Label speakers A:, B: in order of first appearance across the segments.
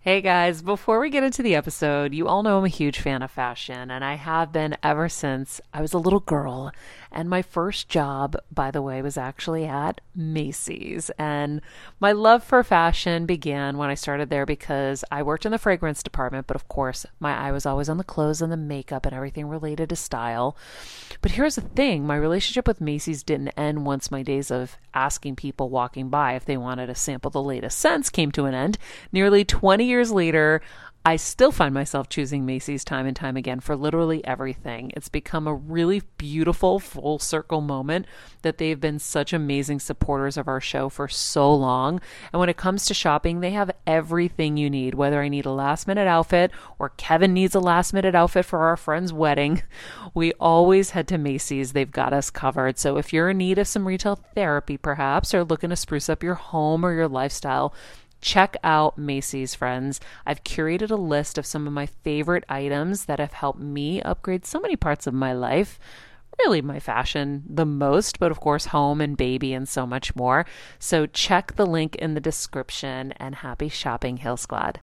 A: Hey guys, before we get into the episode, you all know I'm a huge fan of fashion, and I have been ever since I was a little girl. And my first job, by the way, was actually at Macy's. And my love for fashion began when I started there because I worked in the fragrance department, but of course, my eye was always on the clothes and the makeup and everything related to style. But here's the thing, my relationship with Macy's didn't end once my days of asking people walking by if they wanted to sample the latest scents came to an end. Nearly 20 years later, I still find myself choosing Macy's time and time again for literally everything. It's become a really beautiful full circle moment that they've been such amazing supporters of our show for so long. And when it comes to shopping, they have everything you need, whether I need a last minute outfit or Kevin needs a last minute outfit for our friend's wedding. We always head to Macy's. They've got us covered. So if you're in need of some retail therapy, perhaps, or looking to spruce up your home or your lifestyle, check out Macy's, friends. I've curated a list of some of my favorite items that have helped me upgrade so many parts of my life. Really my fashion the most, but of course home and baby and so much more. So check the link in the description and happy shopping, Hill Squad.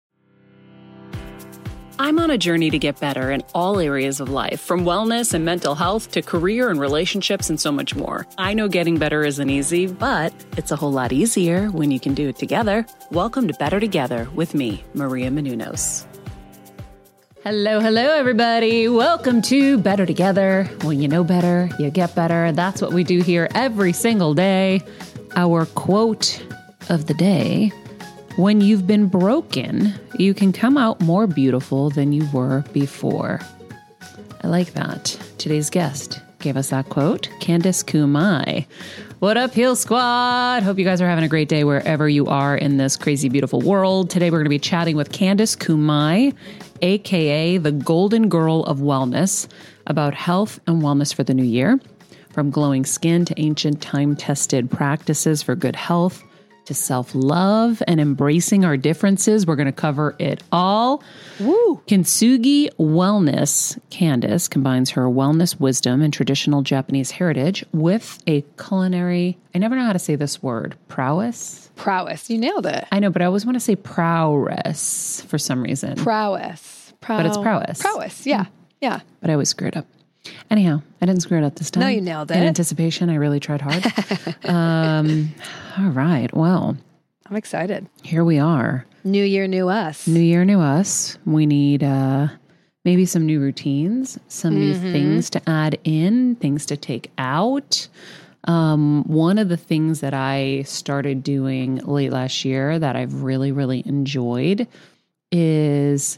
B: I'm on a journey to get better in all areas of life, from wellness and mental health to career and relationships and so much more. I know getting better isn't easy, but it's a whole lot easier when you can do it together. Welcome to Better Together with me, Maria Menounos. Hello, everybody. Welcome to Better Together. When you know better, you get better. That's what we do here every single day. Our quote of the day: when you've been broken, you can come out more beautiful than you were before. I like that. Today's guest gave us that quote, Candice Kumai. What up, Hill Squad? Hope you guys are having a great day wherever you are in this crazy, beautiful world. Today, we're going to be chatting with Candice Kumai, aka the Golden Girl of Wellness, about health and wellness for the new year. From glowing skin to ancient time-tested practices for good health, to self-love and embracing our differences. We're going to cover it all. Woo! Kintsugi Wellness, Candice, combines her wellness wisdom and traditional Japanese heritage with a culinary, I never know how to say this word, prowess?
C: Prowess. You nailed it.
B: I know, but I always want to say prowess for some reason.
C: Prowess.
B: But it's prowess.
C: Prowess, yeah. Yeah.
B: But I always screw it up. Anyhow, I didn't screw it up this time.
C: No, you nailed it.
B: In anticipation, I really tried hard. All right. Well,
C: I'm excited.
B: here we are.
C: New year, new us.
B: New year, new us. We need maybe some new routines, some new things to add in, things to take out. One of the things that I started doing late last year that I've really, really enjoyed is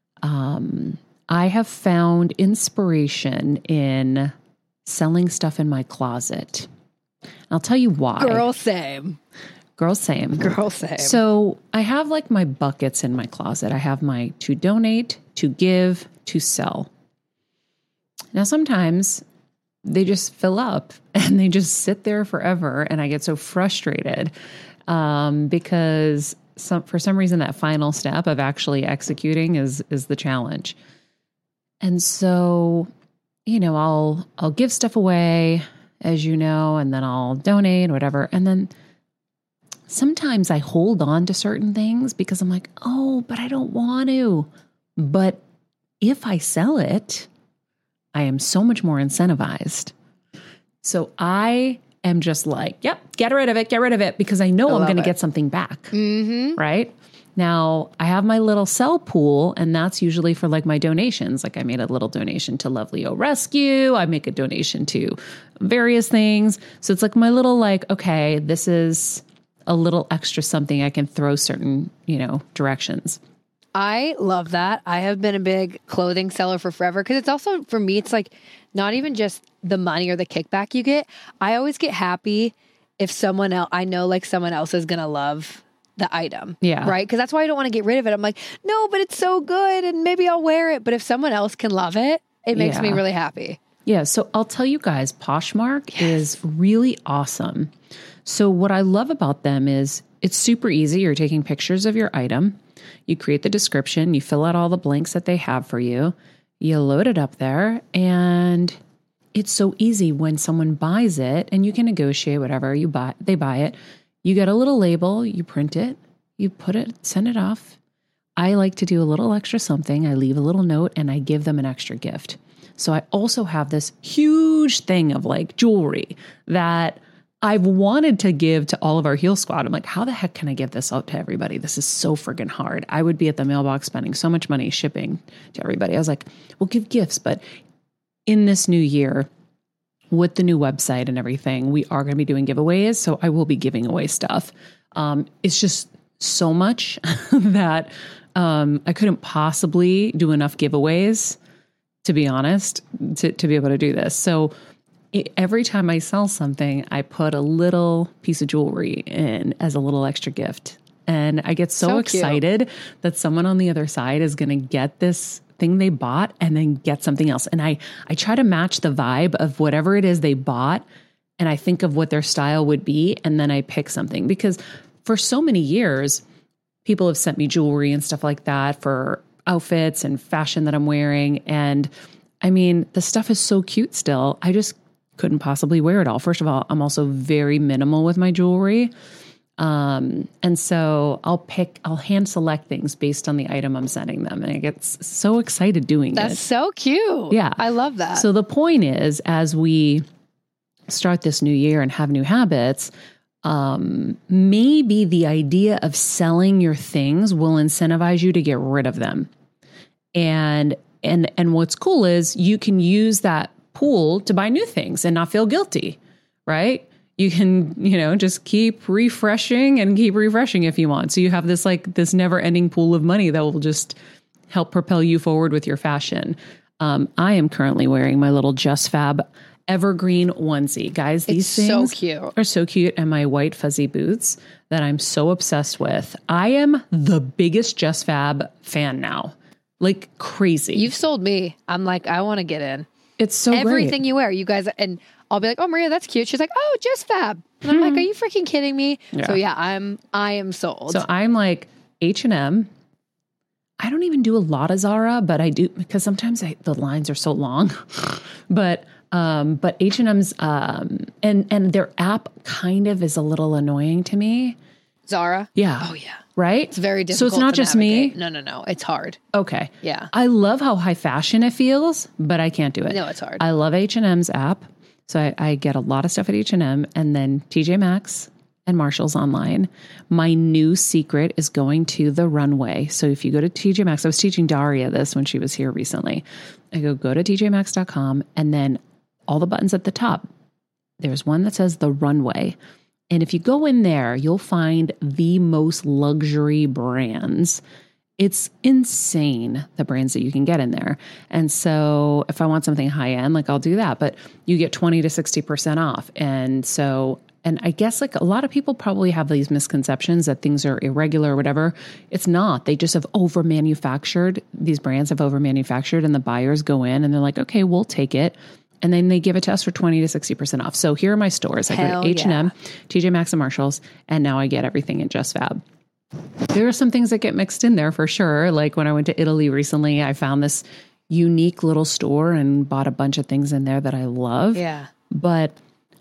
B: I have found inspiration in selling stuff in my closet. I'll tell you why.
C: Girl, same.
B: Girl, same.
C: Girl, same.
B: So I have like my buckets in my closet. I have my to donate, to give, to sell. Now, sometimes they just fill up and they just sit there forever. And I get so frustrated because for some reason that final step of actually executing is the challenge. And so, you know, I'll give stuff away, as you know, and then I'll donate, whatever. And then sometimes I hold on to certain things because I'm like, oh, but I don't want to. But if I sell it, I am so much more incentivized. So I am just like, yep, get rid of it, because I know I'm going to get something back, right? Now, I have my little sell pool, and that's usually for like my donations. Like I made a little donation to Lovely O Rescue. I make a donation to various things. So it's like my little like, okay, this is a little extra something I can throw certain, directions.
C: I love that. I have been a big clothing seller for forever because it's also, for me, it's like not even just the money or the kickback you get. I always get happy if someone else, I know like someone else is going to love the item.
B: Yeah.
C: Right. Because that's why I don't want to get rid of it. I'm like, no, but it's so good and maybe I'll wear it. But if someone else can love it, it makes me really happy.
B: Yeah. So I'll tell you guys, Poshmark is really awesome. So what I love about them is it's super easy. You're taking pictures of your item. You create the description. You fill out all the blanks that they have for you. You load it up there, and it's so easy when someone buys it, and you can negotiate whatever they buy it. You get a little label, you print it, you put it, send it off. I like to do a little extra something. I leave a little note and I give them an extra gift. So I also have this huge thing of like jewelry that I've wanted to give to all of our Heal Squad. I'm like, how the heck can I give this out to everybody? This is so friggin' hard. I would be at the mailbox spending so much money shipping to everybody. I was like, we'll give gifts. But in this new year, with the new website and everything, we are going to be doing giveaways. So I will be giving away stuff. It's just so much that I couldn't possibly do enough giveaways, to be honest, to be able to do this. So every time I sell something, I put a little piece of jewelry in as a little extra gift. And I get so excited that someone on the other side is going to get this thing they bought and then get something else. And I try to match the vibe of whatever it is they bought. And I think of what their style would be. And then I pick something, because for so many years, people have sent me jewelry and stuff like that for outfits and fashion that I'm wearing. And I mean, the stuff is so cute still. I just couldn't possibly wear it all. First of all, I'm also very minimal with my jewelry. And so I'll hand select things based on the item I'm sending them. And I get so excited doing
C: That's so cute.
B: Yeah.
C: I love that.
B: So the point is, as we start this new year and have new habits, maybe the idea of selling your things will incentivize you to get rid of them. And what's cool is you can use that pool to buy new things and not feel guilty, right? You can, just keep refreshing if you want. So you have this never ending pool of money that will just help propel you forward with your fashion. I am currently wearing my little Just Fab evergreen onesie. Guys, these things are so cute. And my white fuzzy boots that I'm so obsessed with. I am the biggest Just Fab fan now. Like crazy.
C: You've sold me. I'm like, I want to get in.
B: It's so
C: everything
B: great.
C: You wear, you guys, and I'll be like, oh, Maria, that's cute. She's like, oh, Just Fab. And I'm like, are you freaking kidding me? Yeah. So yeah, I am sold.
B: So I'm like H&M. I don't even do a lot of Zara, but I do, because sometimes the lines are so long. but H&M's and their app kind of is a little annoying to me.
C: Zara?
B: Yeah.
C: Oh yeah.
B: Right?
C: It's very difficult.
B: So it's not just
C: navigate.
B: me?
C: No. It's hard.
B: Okay.
C: Yeah.
B: I love how high fashion it feels, but I can't do it.
C: No, it's hard.
B: I love H&M's app. So I get a lot of stuff at H&M, and then TJ Maxx and Marshalls online. My new secret is going to the runway. So if you go to TJ Maxx, I was teaching Daria this when she was here recently. I go to tjmaxx.com, and then all the buttons at the top, there's one that says the runway. And if you go in there, you'll find the most luxury brands. It's insane, the brands that you can get in there. And so if I want something high end, I'll do that, but you get 20 to 60% off. And I guess a lot of people probably have these misconceptions that things are irregular or whatever. It's not. They just have these brands have over manufactured, and the buyers go in and they're like, okay, we'll take it. And then they give it to us for 20 to 60% off. So here are my stores. I go to H&M, TJ Maxx, and Marshalls, and now I get everything at Just Fab. There are some things that get mixed in there for sure. Like when I went to Italy recently, I found this unique little store and bought a bunch of things in there that I love.
C: Yeah.
B: But,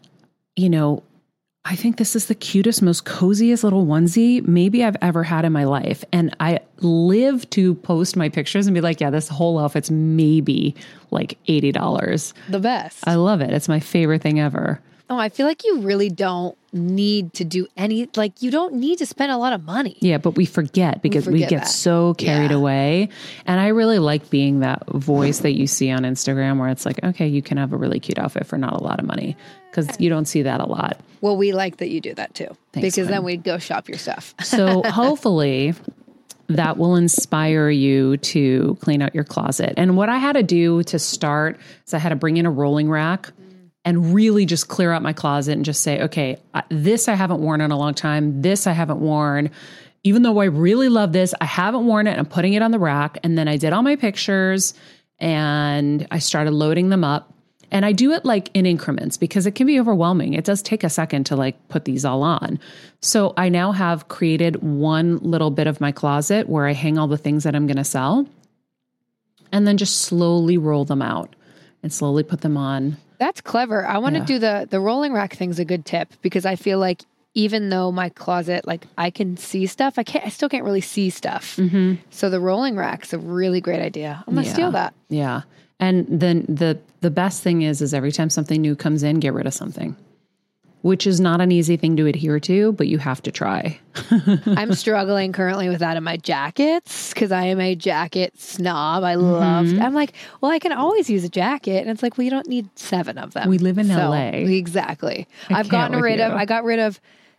B: I think this is the cutest, most coziest little onesie maybe I've ever had in my life. And I live to post my pictures and be like, yeah, this whole outfit's maybe $80.
C: The best.
B: I love it. It's my favorite thing ever.
C: Oh, I feel like you really don't need to do you don't need to spend a lot of money.
B: Yeah, but we forget because we get so carried away. And I really like being that voice that you see on Instagram where it's like, okay, you can have a really cute outfit for not a lot of money, because you don't see that a lot.
C: Well, we like that you do that too.
B: Thanks,
C: because then we'd go shop your stuff.
B: So hopefully that will inspire you to clean out your closet. And what I had to do to start is I had to bring in a rolling rack and really just clear out my closet and just say, okay, this I haven't worn in a long time. This I haven't worn. Even though I really love this, I haven't worn it. I'm putting it on the rack. And then I did all my pictures and I started loading them up. And I do it in increments because it can be overwhelming. It does take a second to put these all on. So I now have created one little bit of my closet where I hang all the things that I'm going to sell, and then just slowly roll them out and slowly put them on.
C: That's clever. I want to do the rolling rack thing's a good tip, because I feel like even though my closet, like I can see stuff, I still can't really see stuff. So the rolling rack's a really great idea. I'm going to steal that.
B: Yeah. And then the best thing is every time something new comes in, get rid of something, which is not an easy thing to adhere to, but you have to try.
C: I'm struggling currently with that in my jackets because I am a jacket snob. I'm like, well, I can always use a jacket. And it's like, well, you don't need 7 of them.
B: We live in LA.
C: Exactly. I got rid of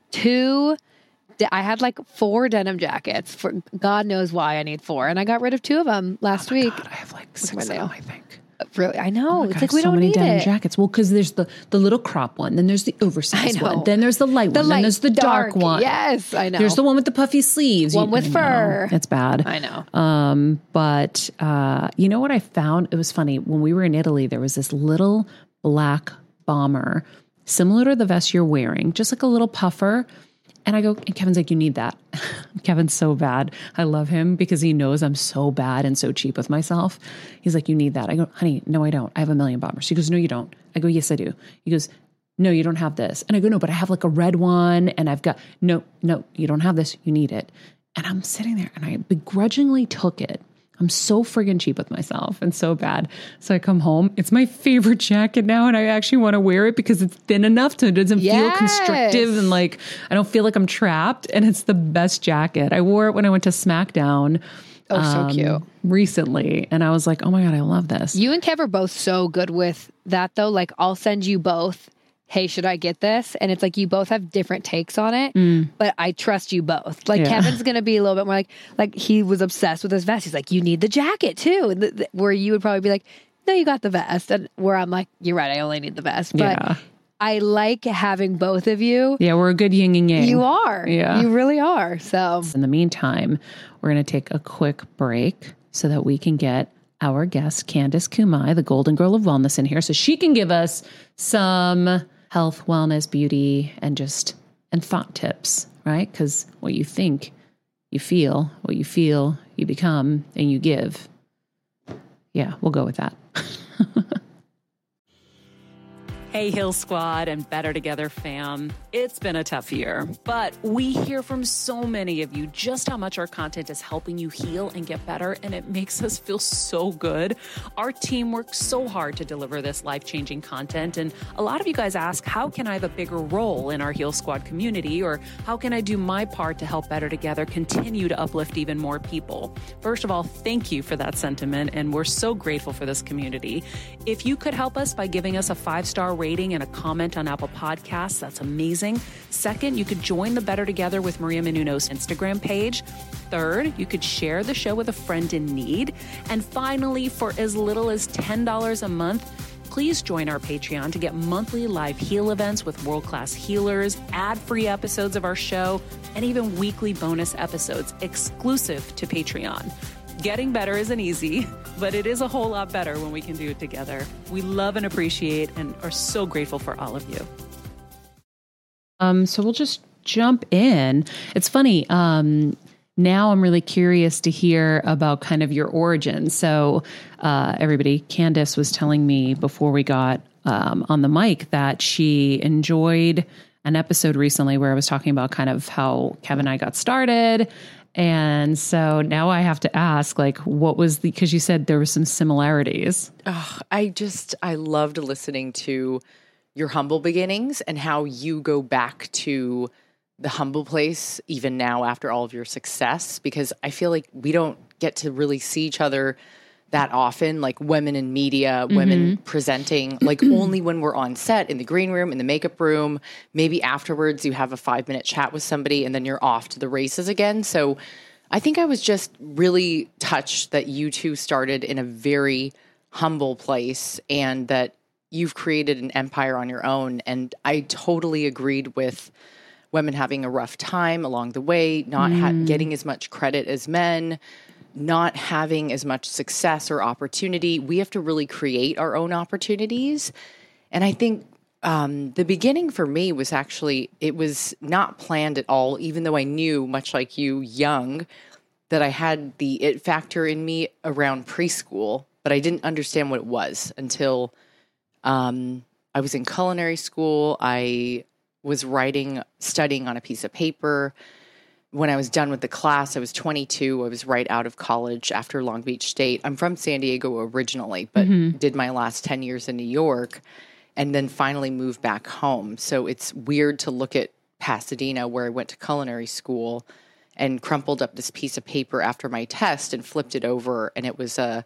C: 2. I had like 4 denim jackets for God knows why I need 4. And I got rid of 2 of them last week.
B: God, I have like 6 of them, I think.
C: Really? I know. It's
B: God,
C: like we don't need
B: denim
C: it.
B: jackets. Well, because there's the little crop one, then there's the oversized one, then there's the light one, then there's the dark one.
C: Yes, I know.
B: There's the one with the puffy sleeves.
C: One with fur.
B: It's bad.
C: I know.
B: But you know what I found? It was funny. When we were in Italy, there was this little black bomber, similar to the vest you're wearing, just like a little puffer. And I go, and Kevin's like, you need that. Kevin's so bad. I love him because he knows I'm so bad and so cheap with myself. He's like, you need that. I go, honey, no, I don't. I have a million bombers. He goes, no, you don't. I go, yes, I do. He goes, no, you don't have this. And I go, no, but I have like a red one and I've got, no, you don't have this. You need it. And I'm sitting there and I begrudgingly took it. I'm so friggin' cheap with myself and so bad. So I come home. It's my favorite jacket now. And I actually want to wear it because it's thin enough so it doesn't feel constrictive. And like, I don't feel like I'm trapped. And it's the best jacket. I wore it when I went to SmackDown.
C: So cute.
B: Recently. And I was like, oh my God, I love this.
C: You and Kev are both so good with that though. Like I'll send you both, hey, should I get this? And it's like you both have different takes on it, but I trust you both. Like Kevin's going to be a little bit more like he was obsessed with his vest. He's like, you need the jacket too. And where you would probably be like, no, you got the vest. And where I'm like, you're right, I only need the vest. But I like having both of you.
B: Yeah, we're a good yin and yang.
C: You are. Yeah. You really are. So
B: in the meantime, we're going to take a quick break so that we can get our guest, Candace Kumai, the Golden Girl of Wellness, in here so she can give us some health, wellness, beauty, and thought tips, right? Because what you think, you feel, what you feel, you become, and you give. Yeah, we'll go with that.
A: Hey, Heal Squad and Better Together fam. It's been a tough year, but we hear from so many of you just how much our content is helping you heal and get better, and it makes us feel so good. Our team works so hard to deliver this life-changing content, and a lot of you guys ask, how can I have a bigger role in our Heal Squad community, or how can I do my part to help Better Together continue to uplift even more people? First of all, thank you for that sentiment, and we're so grateful for this community. If you could help us by giving us a 5-star rating and a comment on Apple Podcasts, that's amazing. Second, you could join the Better Together with Maria Menounos Instagram page. Third, you could share the show with a friend in need. And finally, for as little as $10 a month, please join our Patreon to get monthly live heal events with world-class healers, ad-free episodes of our show, and even weekly bonus episodes exclusive to Patreon. Getting better isn't easy, but it is a whole lot better when we can do it together. We love and appreciate and are so grateful for all of you.
B: So we'll just jump in. It's funny. Now I'm really curious to hear about kind of your origins. So everybody, Candace was telling me before we got on the mic that she enjoyed an episode recently where I was talking about kind of how Kevin and I got started. And so now I have to ask, like, what was because you said there were some similarities.
D: Oh, I loved listening to your humble beginnings and how you go back to the humble place even now after all of your success, because I feel like we don't get to really see each other that often, like women in media, women presenting, like only when we're on set, in the green room, in the makeup room, maybe afterwards you have a 5-minute chat with somebody and then you're off to the races again. So I think I was just really touched that you two started in a very humble place and that you've created an empire on your own. And I totally agreed with women having a rough time along the way, not getting as much credit as men, not having as much success or opportunity. We have to really create our own opportunities. And I think the beginning for me was actually, it was not planned at all, even though I knew, much like you, young, that I had the it factor in me around preschool, but I didn't understand what it was until I was in culinary school. I was studying on a piece of paper. When I was done with the class, I was 22. I was right out of college after Long Beach State. I'm from San Diego originally, but did my last 10 years in New York and then finally moved back home. So it's weird to look at Pasadena, where I went to culinary school, and crumpled up this piece of paper after my test and flipped it over. And it was a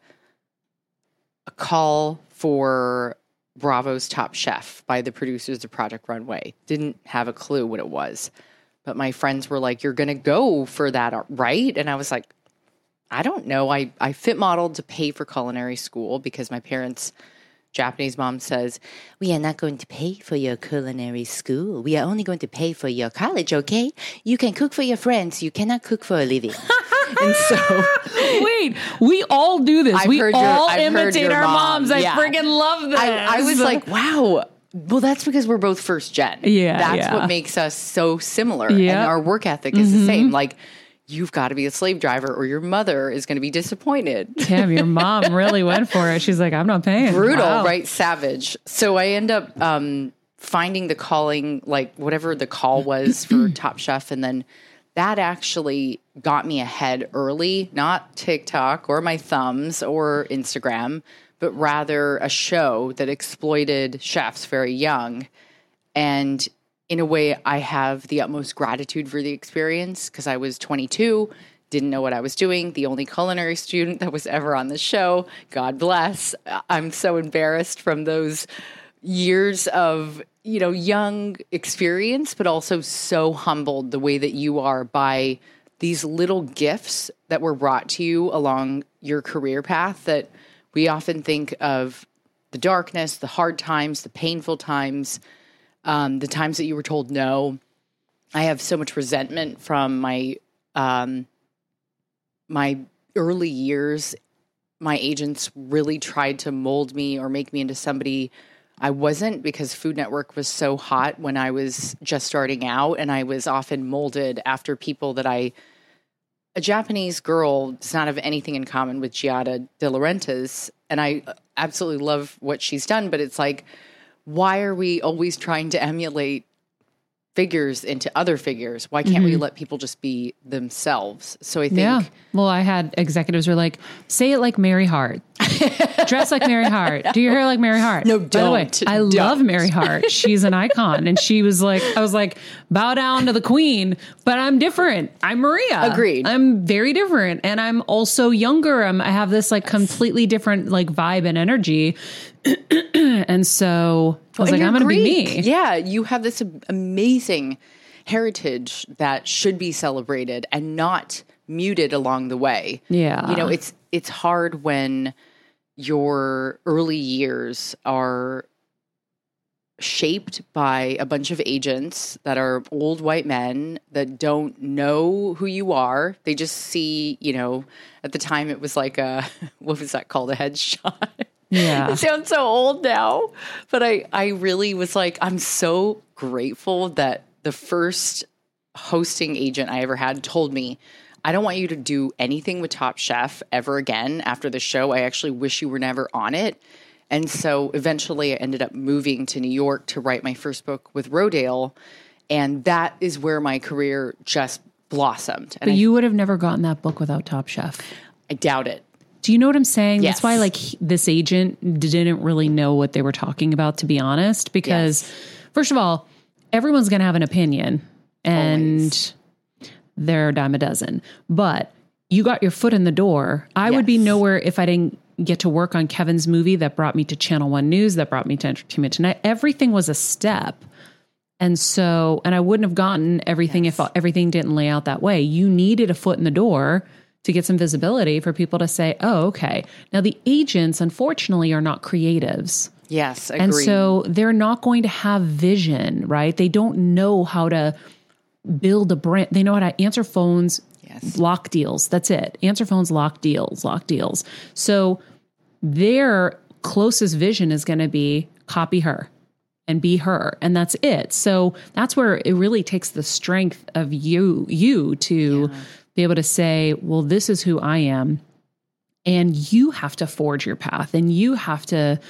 D: call for Bravo's Top Chef by the producers of Project Runway. Didn't have a clue what it was. But my friends were like, you're going to go for that, right? And I was like, I don't know. I fit modeled to pay for culinary school because my parents, Japanese mom says, we are not going to pay for your culinary school. We are only going to pay for your college, okay? You can cook for your friends. You cannot cook for a living. And so...
A: Wait, we all do this. We all imitate our moms. I freaking love this.
D: I was like, wow. Well, that's because we're both first gen.
A: Yeah.
D: That's what makes us so similar. And our work ethic is the same. Like, you've got to be a slave driver or your mother is going to be disappointed.
A: Damn, your mom really went for it. She's like, I'm not paying.
D: Brutal, right? Savage. So I end up finding the calling, like whatever the call was for Top Chef. And then that actually got me ahead early, not TikTok or my thumbs or Instagram, but rather a show that exploited chefs very young. And in a way, I have the utmost gratitude for the experience because I was 22, didn't know what I was doing, the only culinary student that was ever on the show. God bless. I'm so embarrassed from those years of, young experience, but also so humbled the way that you are by these little gifts that were brought to you along your career path that we often think of the darkness, the hard times, the painful times, the times that you were told no. I have so much resentment from my my early years. My agents really tried to mold me or make me into somebody I wasn't because Food Network was so hot when I was just starting out, and I was often molded after people that a Japanese girl does not have anything in common with Giada De Laurentiis, and I absolutely love what she's done, but it's like, why are we always trying to emulate figures into other figures? Why can't we let people just be themselves? So I think...
A: Well, I had executives who were like, say it like Mary Hart. Dress like Mary Hart. Do your hair like Mary Hart.
D: No,
A: By the way, I love Mary Hart. She's an icon. And she was like, I was like, bow down to the queen, but I'm different. I'm Maria.
D: Agreed.
A: I'm very different. And I'm also younger. I have this like completely different like vibe and energy. And so I was like, I'm going to be me.
D: Yeah. You have this amazing heritage that should be celebrated and not muted along the way.
A: Yeah.
D: It's hard when your early years are shaped by a bunch of agents that are old white men that don't know who you are. They just see, at the time it was like what was that called? A headshot.
A: Yeah.
D: It sounds so old now, but I really was like, I'm so grateful that the first hosting agent I ever had told me, I don't want you to do anything with Top Chef ever again after the show. I actually wish you were never on it. And so eventually I ended up moving to New York to write my first book with Rodale. And that is where my career just blossomed.
A: But you would have never gotten that book without Top Chef.
D: I doubt it.
A: Do you know what I'm saying?
D: Yes.
A: That's why like this agent didn't really know what they were talking about, to be honest, because first of all, everyone's going to have an opinion and always. They're a dime a dozen, but you got your foot in the door. I would be nowhere if I didn't get to work on Kevin's movie that brought me to Channel One News, that brought me to Entertainment Tonight. Everything was a step. And so, and I wouldn't have gotten everything if everything didn't lay out that way. You needed a foot in the door to get some visibility for people to say, oh, okay. Now the agents, unfortunately, are not creatives.
D: Yes, agreed.
A: And so they're not going to have vision, right? They don't know how to build a brand. They know how to answer phones, lock deals. That's it. Answer phones, lock deals. So their closest vision is going to be copy her and be her. And that's it. So that's where it really takes the strength of you to be able to say, well, this is who I am. And you have to forge your path and you have to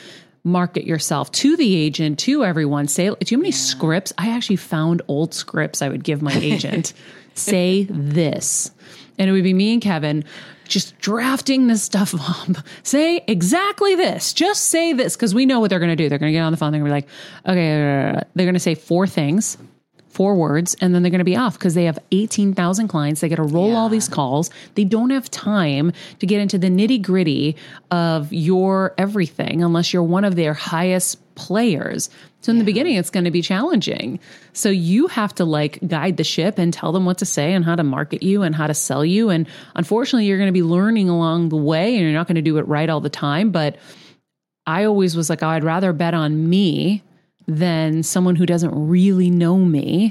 B: market yourself to the agent, to everyone. Say, do you have any scripts? I actually found old scripts I would give my agent. Say this. And it would be me and Kevin just drafting this stuff up. Say exactly this. Just say this. Because we know what they're going to do. They're going to get on the phone. They're going to be like, okay, they're going to say 4 things, 4 words, and then they're going to be off because they have 18,000 clients. They got to roll all these calls. They don't have time to get into the nitty gritty of your everything unless you're one of their highest players. So in the beginning, it's going to be challenging. So you have to like guide the ship and tell them what to say and how to market you and how to sell you. And unfortunately, you're going to be learning along the way and you're not going to do it right all the time. But I always was like, oh, I'd rather bet on me than someone who doesn't really know me,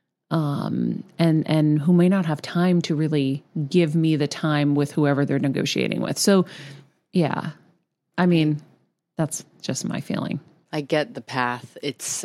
B: and who may not have time to really give me the time with whoever they're negotiating with. So yeah, I mean, that's just my feeling.
D: I get the path. It's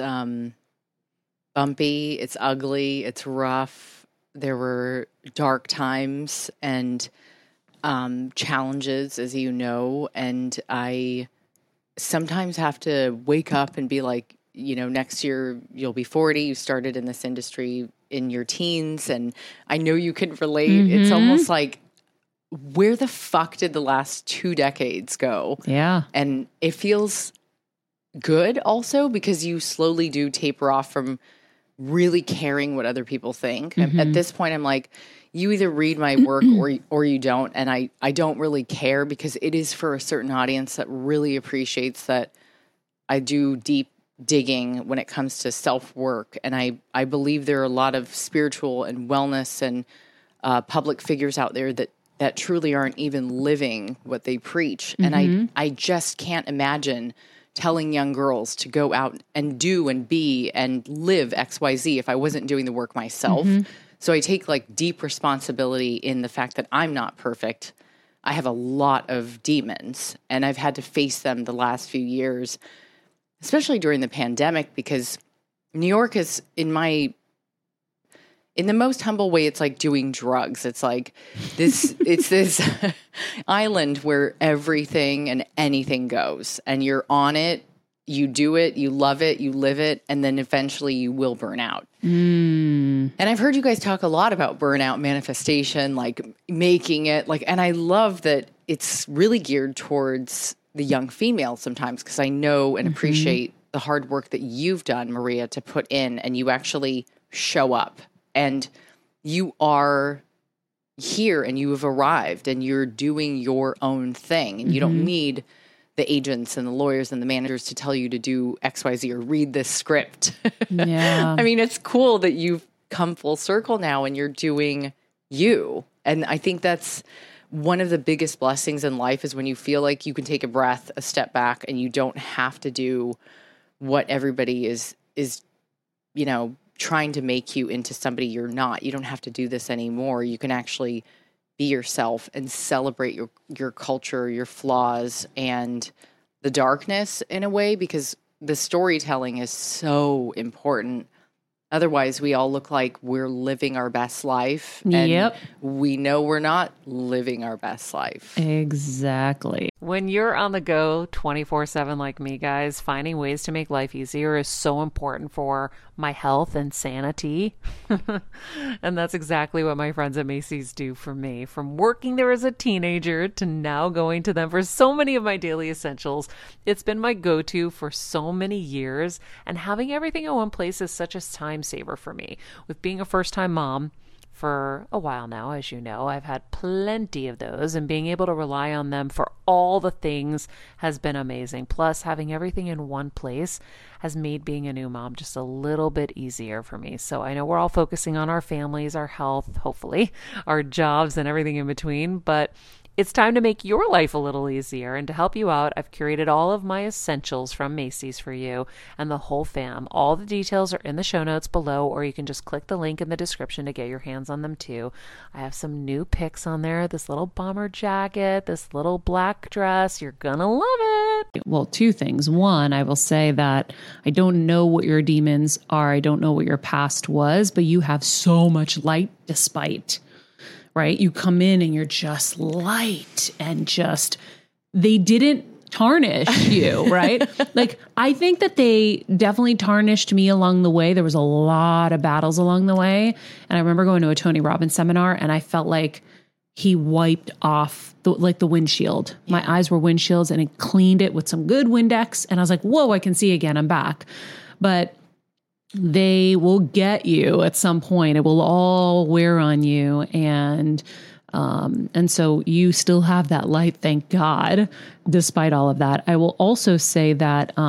D: bumpy, it's ugly, it's rough. There were dark times and challenges, as you know, and I sometimes have to wake up and be like, you know, next year you'll be 40. You started in this industry in your teens, and I know you can relate. Mm-hmm. It's almost like, where the fuck did the last 2 decades go?
B: Yeah.
D: And it feels good also because you slowly do taper off from really caring what other people think. Mm-hmm. At this point, I'm like, you either read my work or you don't. And I don't really care because it is for a certain audience that really appreciates that I do deep digging when it comes to self-work. And I believe there are a lot of spiritual and wellness and public figures out there that truly aren't even living what they preach. Mm-hmm. And I just can't imagine telling young girls to go out and do and be and live XYZ if I wasn't doing the work myself. Mm-hmm. So I take like deep responsibility in the fact that I'm not perfect. I have a lot of demons and I've had to face them the last few years, especially during the pandemic, because New York is in the most humble way, it's like doing drugs. It's like this, it's this island where everything and anything goes and you're on it, you do it, you love it, you live it, and then eventually you will burn out. Mm. And I've heard you guys talk a lot about burnout manifestation, like making it like, and I love that it's really geared towards the young female sometimes, because I know and appreciate the hard work that you've done, Maria, to put in, and you actually show up. And you are here and you have arrived and you're doing your own thing. And you don't need the agents and the lawyers and the managers to tell you to do XYZ or read this script. Yeah. I mean, it's cool that you've come full circle now and you're doing you. And I think that's one of the biggest blessings in life is when you feel like you can take a breath, a step back, and you don't have to do what everybody is, you know, trying to make you into somebody you're not. You don't have to do this anymore. You can actually be yourself and celebrate your culture, your flaws, and the darkness in a way, because the storytelling is so important. Otherwise, we all look like we're living our best life. And we know we're not living our best life.
B: Exactly.
A: When you're on the go 24/7 like me, guys, finding ways to make life easier is so important for my health and sanity. And that's exactly what my friends at Macy's do for me. From working there as a teenager to now going to them for so many of my daily essentials, it's been my go-to for so many years. And having everything in one place is such a time saver for me. With being a first-time mom for a while now, as you know, I've had plenty of those, and being able to rely on them for all the things has been amazing. Plus, having everything in one place has made being a new mom just a little bit easier for me. So I know we're all focusing on our families, our health, hopefully, our jobs, and everything in between, but it's time to make your life a little easier. And to help you out, I've curated all of my essentials from Macy's for you and the whole fam. All the details are in the show notes below, or you can just click the link in the description to get your hands on them too. I have some new picks on there. This little bomber jacket, this little black dress. You're gonna love it.
B: Well, 2 things. One, I will say that I don't know what your demons are. I don't know what your past was, but you have so much light despite. Right? You come in and you're just light and just, they didn't
E: tarnish you, right? Like, I think that they definitely tarnished me along the way. There was a lot of battles along the way. And I remember going to a Tony Robbins seminar and I felt like he wiped off the windshield. My eyes were windshields and he cleaned it with some good Windex. And I was like, whoa, I can see again. I'm back. But they will get you at some point. It will all wear on you. And so you still have that light, thank God, despite all of that. I will also say that, that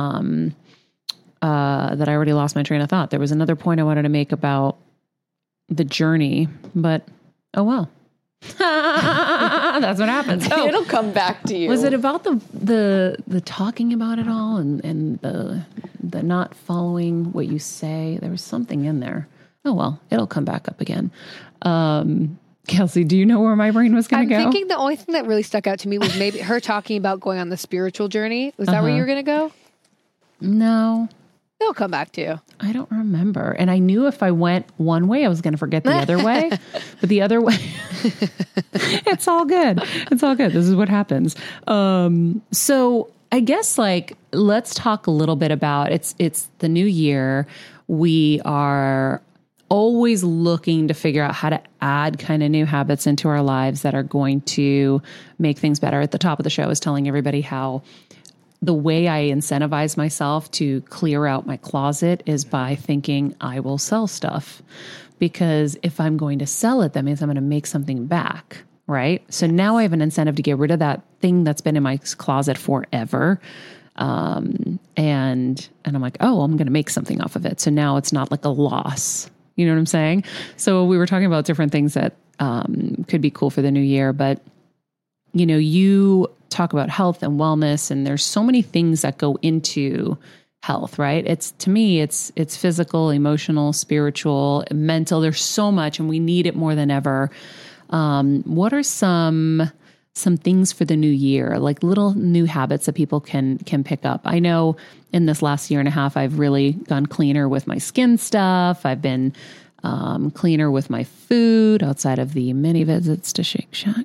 E: I already lost my train of thought. There was another point I wanted to make about the journey, but oh well. That's what happens. Oh,
D: It'll come back to you.
E: was it about the talking about it all and the not following what you say? There was something in there. Oh well, it'll come back up again. Kelsey, do you know where my brain was going to go?
C: I'm thinking the only thing that really stuck out to me was maybe her talking about going on the spiritual journey. Was that where you were going to go?
E: No,
C: It'll come back to you.
E: I don't remember. And I knew if I went one way, I was going to forget the other way. But the other way, it's all good. It's all good. This is what happens. So I guess let's talk a little bit about it's the new year. We are always looking to figure out how to add kind of new habits into our lives that are going to make things better. At the top of the show, I was telling everybody how the way I incentivize myself to clear out my closet is by thinking I will sell stuff. Because if I'm going to sell it, that means I'm going to make something back, right? So now I have an incentive to get rid of that thing that's been in my closet forever. And I'm like, oh, I'm going to make something off of it. So now it's not like a loss. You know what I'm saying? So we were talking about different things that could be cool for the new year, but you talk about health and wellness, and there's so many things that go into health, right? To me, it's physical, emotional, spiritual, mental. There's so much, and we need it more than ever. What are some things for the new year, like little new habits that people can pick up? I know in this last year and a half, I've really gone cleaner with my skin stuff. I've been cleaner with my food outside of the many visits to Shake Shack.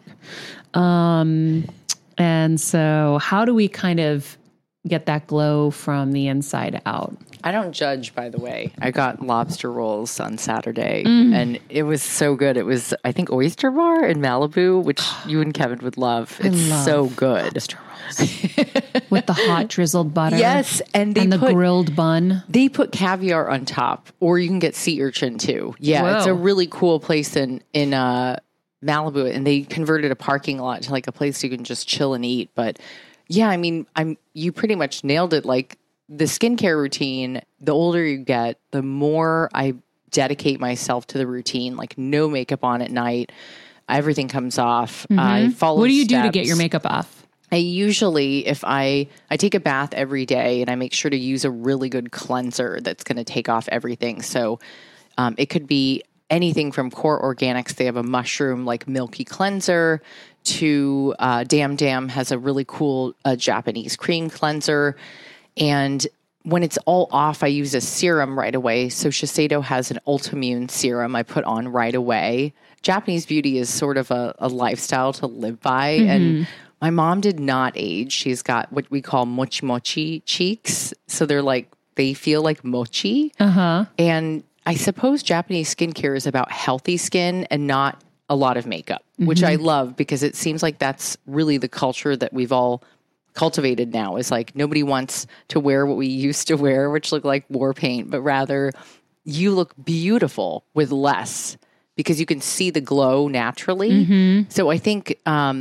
E: And so how do we kind of get that glow from the inside out?
D: I don't judge, by the way. I got lobster rolls on Saturday, and it was so good. It was, I think, Oyster Bar in Malibu, which you and Kevin would love. It's so good.
E: Lobster rolls. With the hot drizzled butter.
D: Yes, and
E: the grilled bun.
D: They put caviar on top, or you can get sea urchin too. Yeah,
E: Whoa.
D: It's a really cool place in Malibu, and they converted a parking lot to like a place you can just chill and eat. But yeah, I mean, you pretty much nailed it. Like the skincare routine, the older you get, the more I dedicate myself to the routine, like no makeup on at night. Everything comes off. I follow
E: What do you do to
D: steps.
E: get your makeup off?
D: I usually, if I take a bath every day, and I make sure to use a really good cleanser that's going to take off everything. So it could be anything from Core Organics. They have a mushroom like milky cleanser to Dam Dam has a really cool Japanese cream cleanser. And when it's all off, I use a serum right away. So Shiseido has an Ultimune serum I put on right away. Japanese beauty is sort of a lifestyle to live by. And my mom did not age. She's got what we call mochi mochi cheeks. So they feel like mochi. And I suppose Japanese skincare is about healthy skin and not a lot of makeup, which I love because it seems like that's really the culture that we've all cultivated now. Is like nobody wants to wear what we used to wear, which look like war paint, but rather you look beautiful with less because you can see the glow naturally. So I think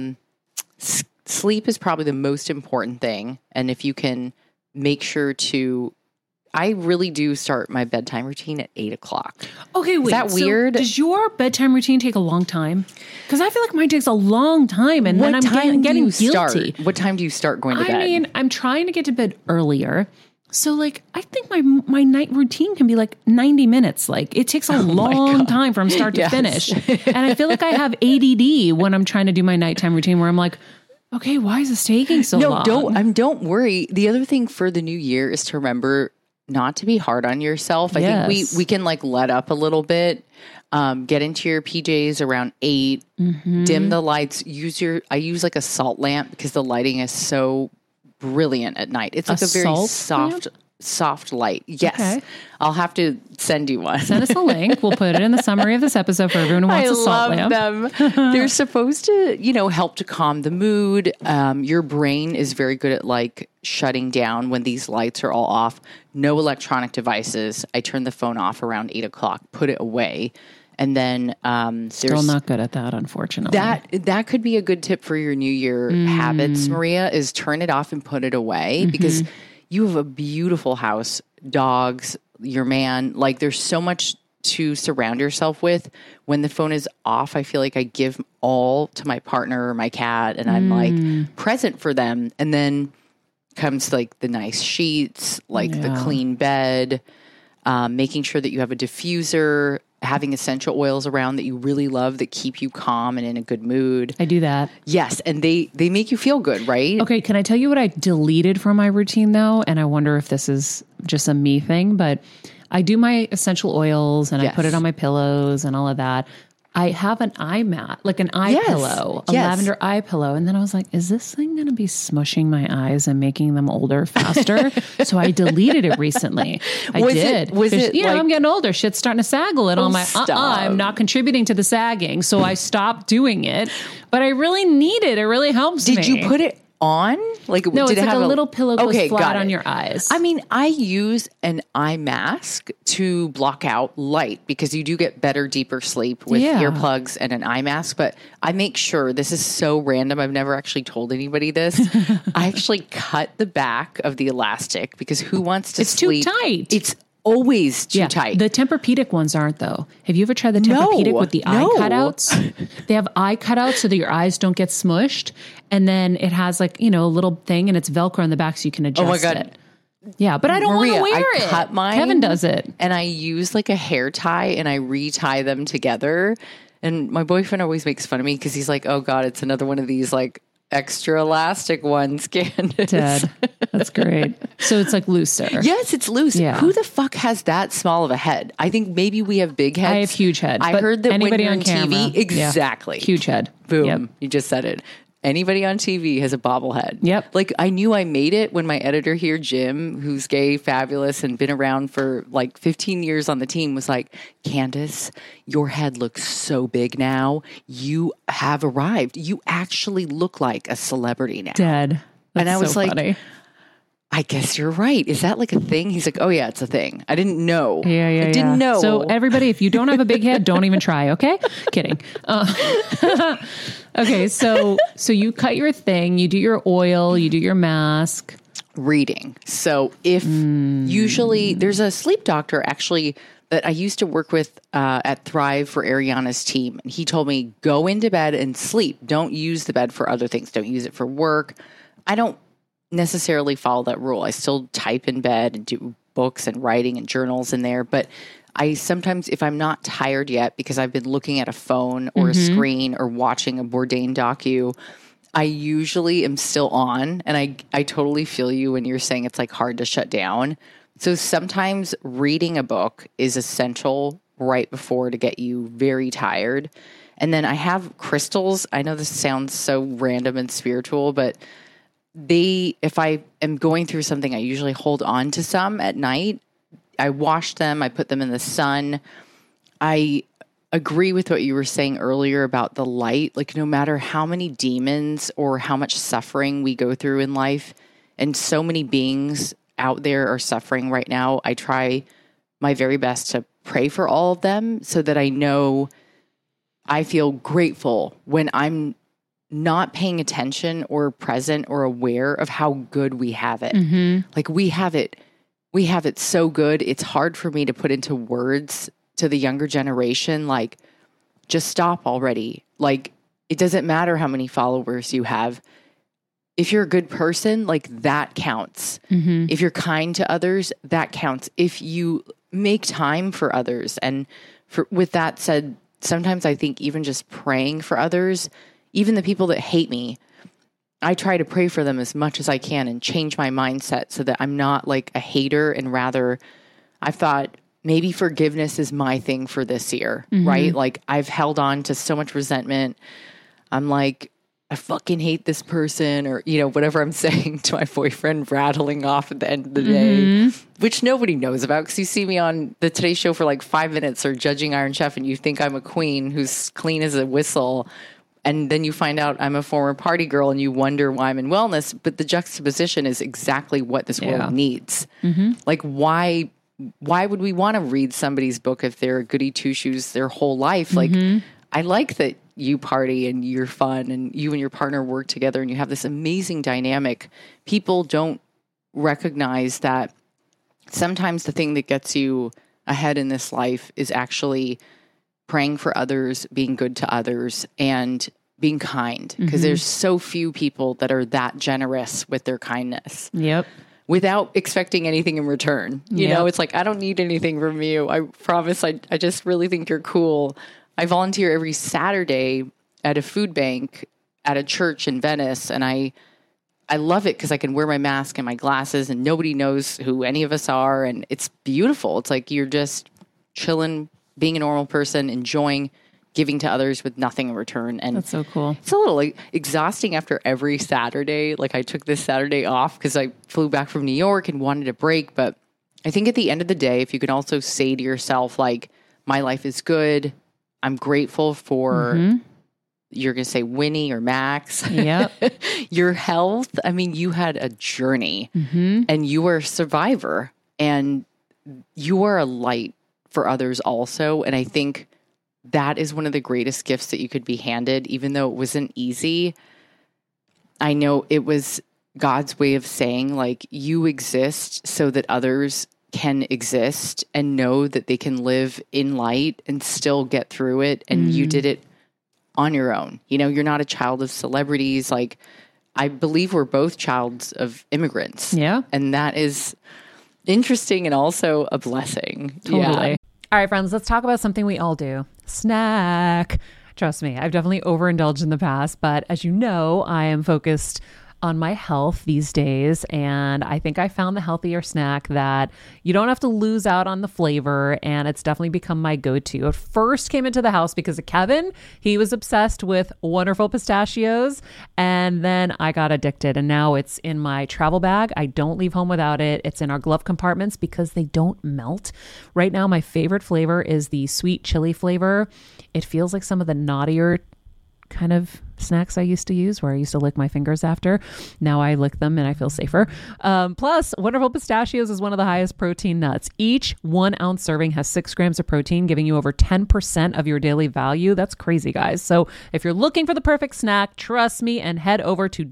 D: sleep is probably the most important thing. And if you can make sure to, I really do start my bedtime routine at 8:00.
E: Okay, wait.
D: Is that weird?
E: Does your bedtime routine take a long time? Because I feel like mine takes a long time, and then I'm getting guilty.
D: What time do you start going to bed?
E: I mean, I'm trying to get to bed earlier. So, I think my night routine can be 90 minutes. It takes a long time from start to finish. And I feel like I have ADD when I'm trying to do my nighttime routine where I'm like, okay, why is this taking so long?
D: No, don't worry. The other thing for the new year is to remember not to be hard on yourself. I think we can let up a little bit. Get into your PJs around 8, dim the lights, I use a salt lamp because the lighting is so brilliant at night. It's like
E: A
D: a very
E: salt
D: soft light. Yes.
E: Okay.
D: I'll have to send you one.
E: Send us a link. We'll put it in the summary of this episode for everyone who wants a salt lamp.
D: them. They're supposed to, help to calm the mood. Your brain is very good at like shutting down when these lights are all off. No electronic devices. I turn the phone off around 8:00, put it away. And then
E: Still not good at that, unfortunately.
D: that could be a good tip for your New Year habits, Maria, is turn it off and put it away because you have a beautiful house, dogs, your man. Like there's so much to surround yourself with. When the phone is off, I feel like I give all to my partner or my cat and I'm like present for them. And then comes like the nice sheets, like the clean bed, making sure that you have a diffuser, having essential oils around that you really love that keep you calm and in a good mood.
E: I do that.
D: Yes, and they make you feel good, right?
E: Okay, can I tell you what I deleted from my routine though? And I wonder if this is just a me thing, but I do my essential oils and I put it on my pillows and all of that. I have an eye mat, like an eye pillow, a lavender eye pillow. And then I was like, is this thing going to be smushing my eyes and making them older faster? So I deleted it recently.
D: Was it like,
E: I'm getting older. Shit's starting to sag a little. I'm like, I'm not contributing to the sagging. So I stopped doing it, but I really need it. It really helps me.
D: Did you put it on? Like,
E: no,
D: did
E: it's
D: it
E: like
D: have
E: a little pillow goes flat on your eyes.
D: I mean, I use an eye mask to block out light because you do get better, deeper sleep with earplugs and an eye mask. But I make sure, this is so random, I've never actually told anybody this. I actually cut the back of the elastic because who wants to sleep?
E: It's too tight.
D: It's always too tight.
E: The Tempur-Pedic ones aren't though. Have you ever tried the Tempur-Pedic with the eye cutouts? They have eye cutouts so that your eyes don't get smushed. And then it has like, a little thing and it's Velcro on the back so you can adjust it. Yeah, but I don't want to wear it.
D: Cut mine,
E: Kevin does it.
D: And I use like a hair tie and I retie them together. And my boyfriend always makes fun of me because he's like, oh God, it's another one of these like extra elastic ones, Candace.
E: Dead. That's great. So it's like looser.
D: Yes, it's loose.
E: Yeah.
D: Who the fuck has that small of a head? I think maybe we have big heads.
E: I have huge head.
D: I heard that
E: anybody
D: when
E: on
D: you're
E: camera,
D: TV, exactly.
E: Huge head.
D: Boom.
E: Yep.
D: You just said it. Anybody on TV has a bobblehead.
E: Yep.
D: Like I knew I made it when my editor here, Jim, who's gay, fabulous, and been around for like 15 years on the team, was like, Candace, your head looks so big now. You have arrived. You actually look like a celebrity now.
E: Dead. That's
D: and I was
E: so
D: like,
E: funny.
D: I guess you're right. Is that like a thing? He's like, oh yeah, it's a thing. I didn't know.
E: Yeah.
D: I didn't know.
E: So everybody, if you don't have a big head, don't even try. Okay. Kidding. Okay. So you cut your thing, you do your oil, you do your mask.
D: Reading. So if usually there's a sleep doctor actually that I used to work with at Thrive for Ariana's team. And he told me, go into bed and sleep. Don't use the bed for other things. Don't use it for work. I don't necessarily follow that rule. I still type in bed and do books and writing and journals in there. But I sometimes, if I'm not tired yet because I've been looking at a phone or a screen or watching a Bourdain docu, I usually am still on. And I totally feel you when you're saying it's like hard to shut down. So sometimes reading a book is essential right before to get you very tired. And then I have crystals. I know this sounds so random and spiritual, but if I am going through something, I usually hold on to some at night. I wash them. I put them in the sun. I agree with what you were saying earlier about the light. Like no matter how many demons or how much suffering we go through in life, and so many beings out there are suffering right now, I try my very best to pray for all of them so that I know I feel grateful when I'm not paying attention or present or aware of how good we have it. Like we have it so good. It's hard for me to put into words to the younger generation. Like, just stop already. Like, it doesn't matter how many followers you have. If you're a good person, like that counts. If you're kind to others, that counts. If you make time for others. And with that said, sometimes I think even just praying for others, even the people that hate me, I try to pray for them as much as I can and change my mindset so that I'm not like a hater, and rather I've thought maybe forgiveness is my thing for this year, right? Like I've held on to so much resentment. I'm like, I fucking hate this person, or, whatever I'm saying to my boyfriend, rattling off at the end of the day, which nobody knows about because you see me on the Today Show for like 5 minutes or judging Iron Chef and you think I'm a queen who's clean as a whistle. And then you find out I'm a former party girl and you wonder why I'm in wellness. But the juxtaposition is exactly what this world needs. Like, why would we want to read somebody's book if they're a goody two-shoes their whole life? Like, I like that you party and you're fun and you and your partner work together and you have this amazing dynamic. People don't recognize that sometimes the thing that gets you ahead in this life is actually praying for others, being good to others, and being kind. Because there's so few people that are that generous with their kindness.
E: Yep.
D: Without expecting anything in return. You know, it's like, I don't need anything from you. I promise. I just really think you're cool. I volunteer every Saturday at a food bank at a church in Venice, and I love it because I can wear my mask and my glasses and nobody knows who any of us are, and it's beautiful. It's like you're just chilling, being a normal person, enjoying giving to others with nothing in return. And
E: that's so cool.
D: It's a little exhausting after every Saturday. Like, I took this Saturday off because I flew back from New York and wanted a break. But I think at the end of the day, if you can also say to yourself, like, my life is good, I'm grateful for, you're going to say Winnie or Max, your health. I mean, you had a journey and you were a survivor and you are a light for others also. And I think that is one of the greatest gifts that you could be handed, even though it wasn't easy. I know it was God's way of saying, like, you exist so that others can exist and know that they can live in light and still get through it. And you did it on your own. You're not a child of celebrities. Like, I believe we're both childs of immigrants.
E: Yeah.
D: And that is interesting and also a blessing.
E: Totally.
D: Yeah.
A: All right, friends, let's talk about something we all do. Snack. Trust me, I've definitely overindulged in the past, but as you know, I am focused on my health these days, and I think I found the healthier snack that you don't have to lose out on the flavor, and it's definitely become my go-to. It first came into the house because of Kevin. He was obsessed with Wonderful Pistachios, and then I got addicted, and now it's in my travel bag. I don't leave home without it. It's in our glove compartments because they don't melt. Right now, my favorite flavor is the sweet chili flavor. It feels like some of the naughtier kind of snacks I used to use, where I used to lick my fingers after. Now I lick them and I feel safer. Plus, Wonderful Pistachios is one of the highest protein nuts. Each 1 ounce serving has 6 grams of protein, giving you over 10% of your daily value. That's crazy, guys. So if you're looking for the perfect snack, trust me and head over to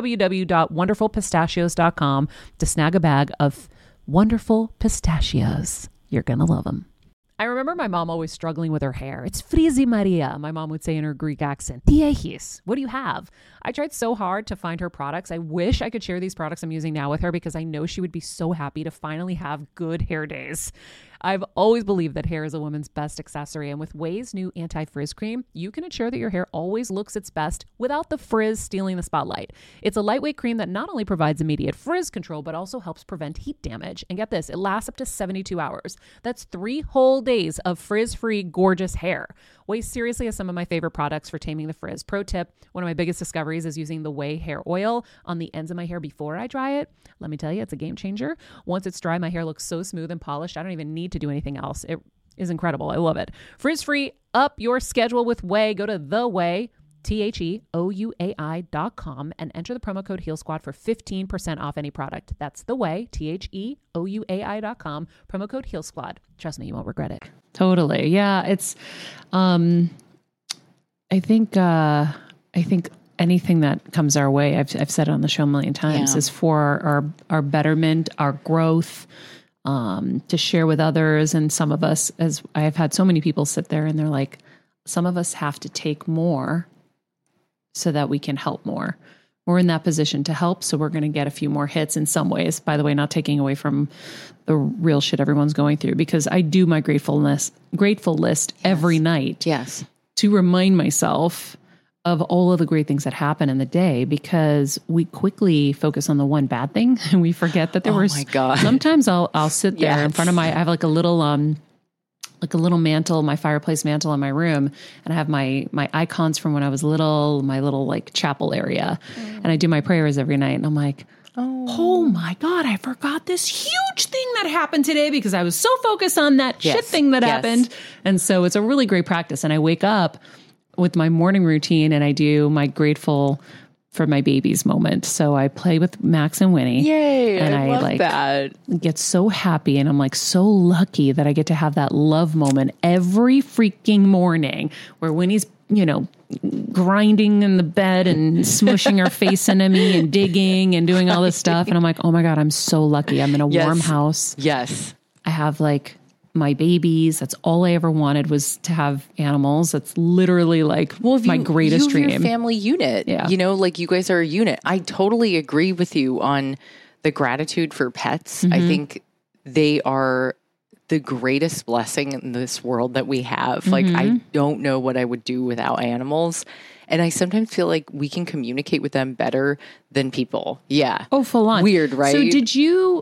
A: www.wonderfulpistachios.com to snag a bag of Wonderful Pistachios. You're going to love them. I remember my mom always struggling with her hair. It's Frizi Maria, my mom would say in her Greek accent. Diehis, what do you have? I tried so hard to find her products. I wish I could share these products I'm using now with her because I know she would be so happy to finally have good hair days. I've always believed that hair is a woman's best accessory, and with Ouai's new anti-frizz cream, you can ensure that your hair always looks its best without the frizz stealing the spotlight. It's a lightweight cream that not only provides immediate frizz control, but also helps prevent heat damage. And get this, it lasts up to 72 hours. That's 3 whole days of frizz-free, gorgeous hair. Ouai seriously has some of my favorite products for taming the frizz. Pro tip, one of my biggest discoveries is using the Ouai hair oil on the ends of my hair before I dry it. Let me tell you, it's a game changer. Once it's dry, my hair looks so smooth and polished, I don't even need to do anything else. It is incredible. I love it. Frizz-free, up your schedule with Ouai. Go to the Ouai, TheOuai.com, and enter the promo code Heal Squad for 15% off any product. That's the Ouai, TheOuai.com, promo code Heal Squad. Trust me, you won't regret it.
E: Totally. Yeah. It's, I think anything that comes our way, I've said it on the show a million times, is for our betterment, our growth, to share with others. And some of us, as I have had so many people sit there and they're like, some of us have to take more so that we can help more. We're in that position to help, so we're going to get a few more hits in some ways. By the way, not taking away from the real shit everyone's going through, because I do my grateful list every night.
D: Yes.
E: To remind myself of all of the great things that happen in the day, because we quickly focus on the one bad thing and we forget that there were.
D: Oh my God.
E: Sometimes I'll sit there in front of I have like a little like a little mantle, my fireplace mantle in my room. And I have my icons from when I was little, my little like chapel area. And I do my prayers every night. And I'm like, oh my God, I forgot this huge thing that happened today because I was so focused on that shit thing that happened. And so it's a really great practice. And I wake up with my morning routine and I do my grateful for my babies moment. So I play with Max and Winnie.
D: Yay.
E: And I
D: love
E: like
D: that.
E: get so happy. And I'm like so lucky that I get to have that love moment every freaking morning where Winnie's, you know, grinding in the bed and smushing her face into me and digging and doing all this stuff. And I'm like, oh my God, I'm so lucky. I'm in a warm house.
D: Yes.
E: I have like my babies. That's all I ever wanted was to have animals. That's literally like my greatest dream.
D: Your family unit.
E: Yeah.
D: You know, like you guys are a unit. I totally agree with you on the gratitude for pets. I think they are the greatest blessing in this world that we have. Like, I don't know what I would do without animals. And I sometimes feel like we can communicate with them better than people. Yeah.
E: Oh, full on.
D: Weird, right?
E: So did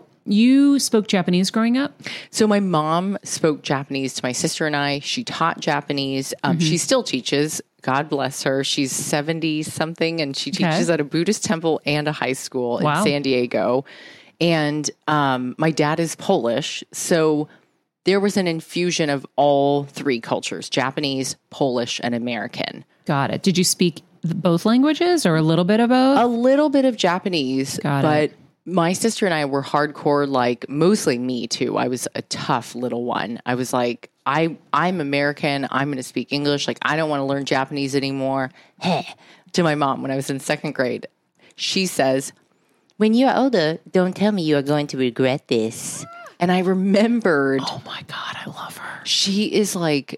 E: you spoke Japanese growing up?
D: So my mom spoke Japanese to my sister and I. She taught Japanese. She still teaches. God bless her. She's 70 something and she teaches at a Buddhist temple and a high school in San Diego. And my dad is Polish. So there was an infusion of all three cultures, Japanese, Polish, and American.
E: Got it. Did you speak both languages or a little bit of both?
D: A little bit of Japanese, but my sister and I were hardcore, like mostly me too. I was a tough little one. I was like, I'm American. I'm going to speak English. Like, I don't want to learn Japanese anymore. Hey, to my mom when I was in second grade, she says, when you are older, don't tell me you are going to regret this. And I remembered.
E: Oh my God, I love her.
D: She is like,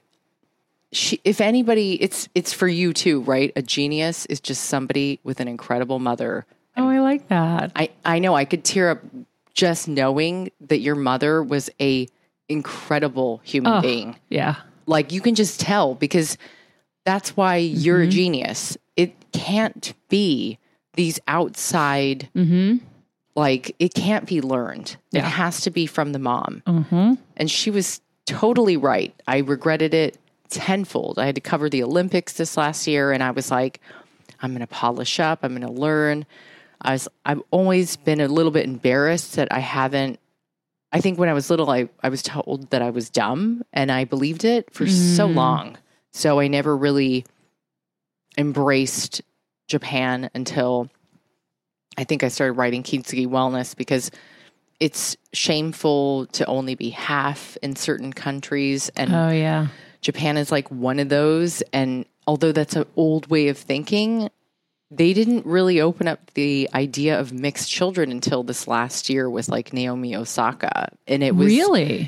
D: if anybody, it's for you too, right? A genius is just somebody with an incredible mother.
E: Oh, I like that.
D: I know I could tear up just knowing that your mother was a incredible human being.
E: Yeah.
D: Like you can just tell because that's why you're a genius. It can't be these outside, like it can't be learned. It has to be from the mom. And she was totally right. I regretted it tenfold. I had to cover the Olympics this last year and I was like, I'm going to polish up. I'm going to learn. I've always been a little bit embarrassed that I haven't. I think when I was little, I was told that I was dumb and I believed it for so long. So I never really embraced Japan until I think I started writing Kintsugi Wellness because it's shameful to only be half in certain countries. And Japan is like one of those. And although that's an old way of thinking, they didn't really open up the idea of mixed children until this last year with like Naomi Osaka. And it was
E: really,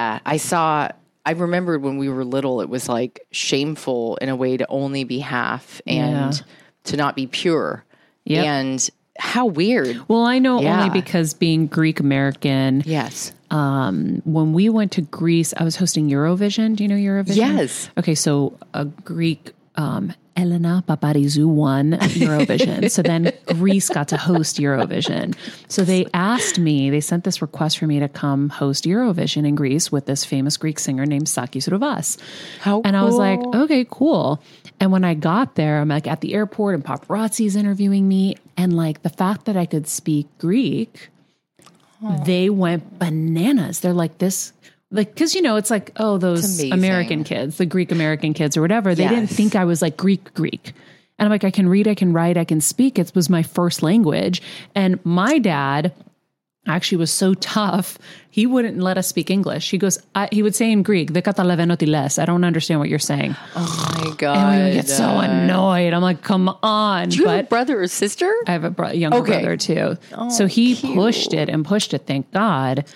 D: I remembered when we were little, it was like shameful in a way to only be half and to not be pure. And how weird.
E: Well, I know only because being Greek American.
D: Yes.
E: When we went to Greece, I was hosting Eurovision. Do you know Eurovision?
D: Yes.
E: Okay. So a Greek, Elena Paparizou won Eurovision. So then Greece got to host Eurovision. So they asked me, they sent this request for me to come host Eurovision in Greece with this famous Greek singer named Sakis Rouvas. And I was like, okay, cool. And when I got there, I'm like at the airport and paparazzi's interviewing me. And like the fact that I could speak Greek, they went bananas. They're like this. Like, cause you know, it's like, oh, those American kids, the Greek American kids or whatever, they didn't think I was like Greek. And I'm like, I can read, I can write, I can speak. It was my first language. And my dad actually was so tough. He wouldn't let us speak English. He goes, he would say in Greek, "De katalevenotiles." I don't understand what you're saying.
D: Oh my God.
E: And we would get so annoyed. I'm like, come on.
D: Do you have a brother or sister?
E: I have a younger brother too. Oh, so he pushed it, thank God.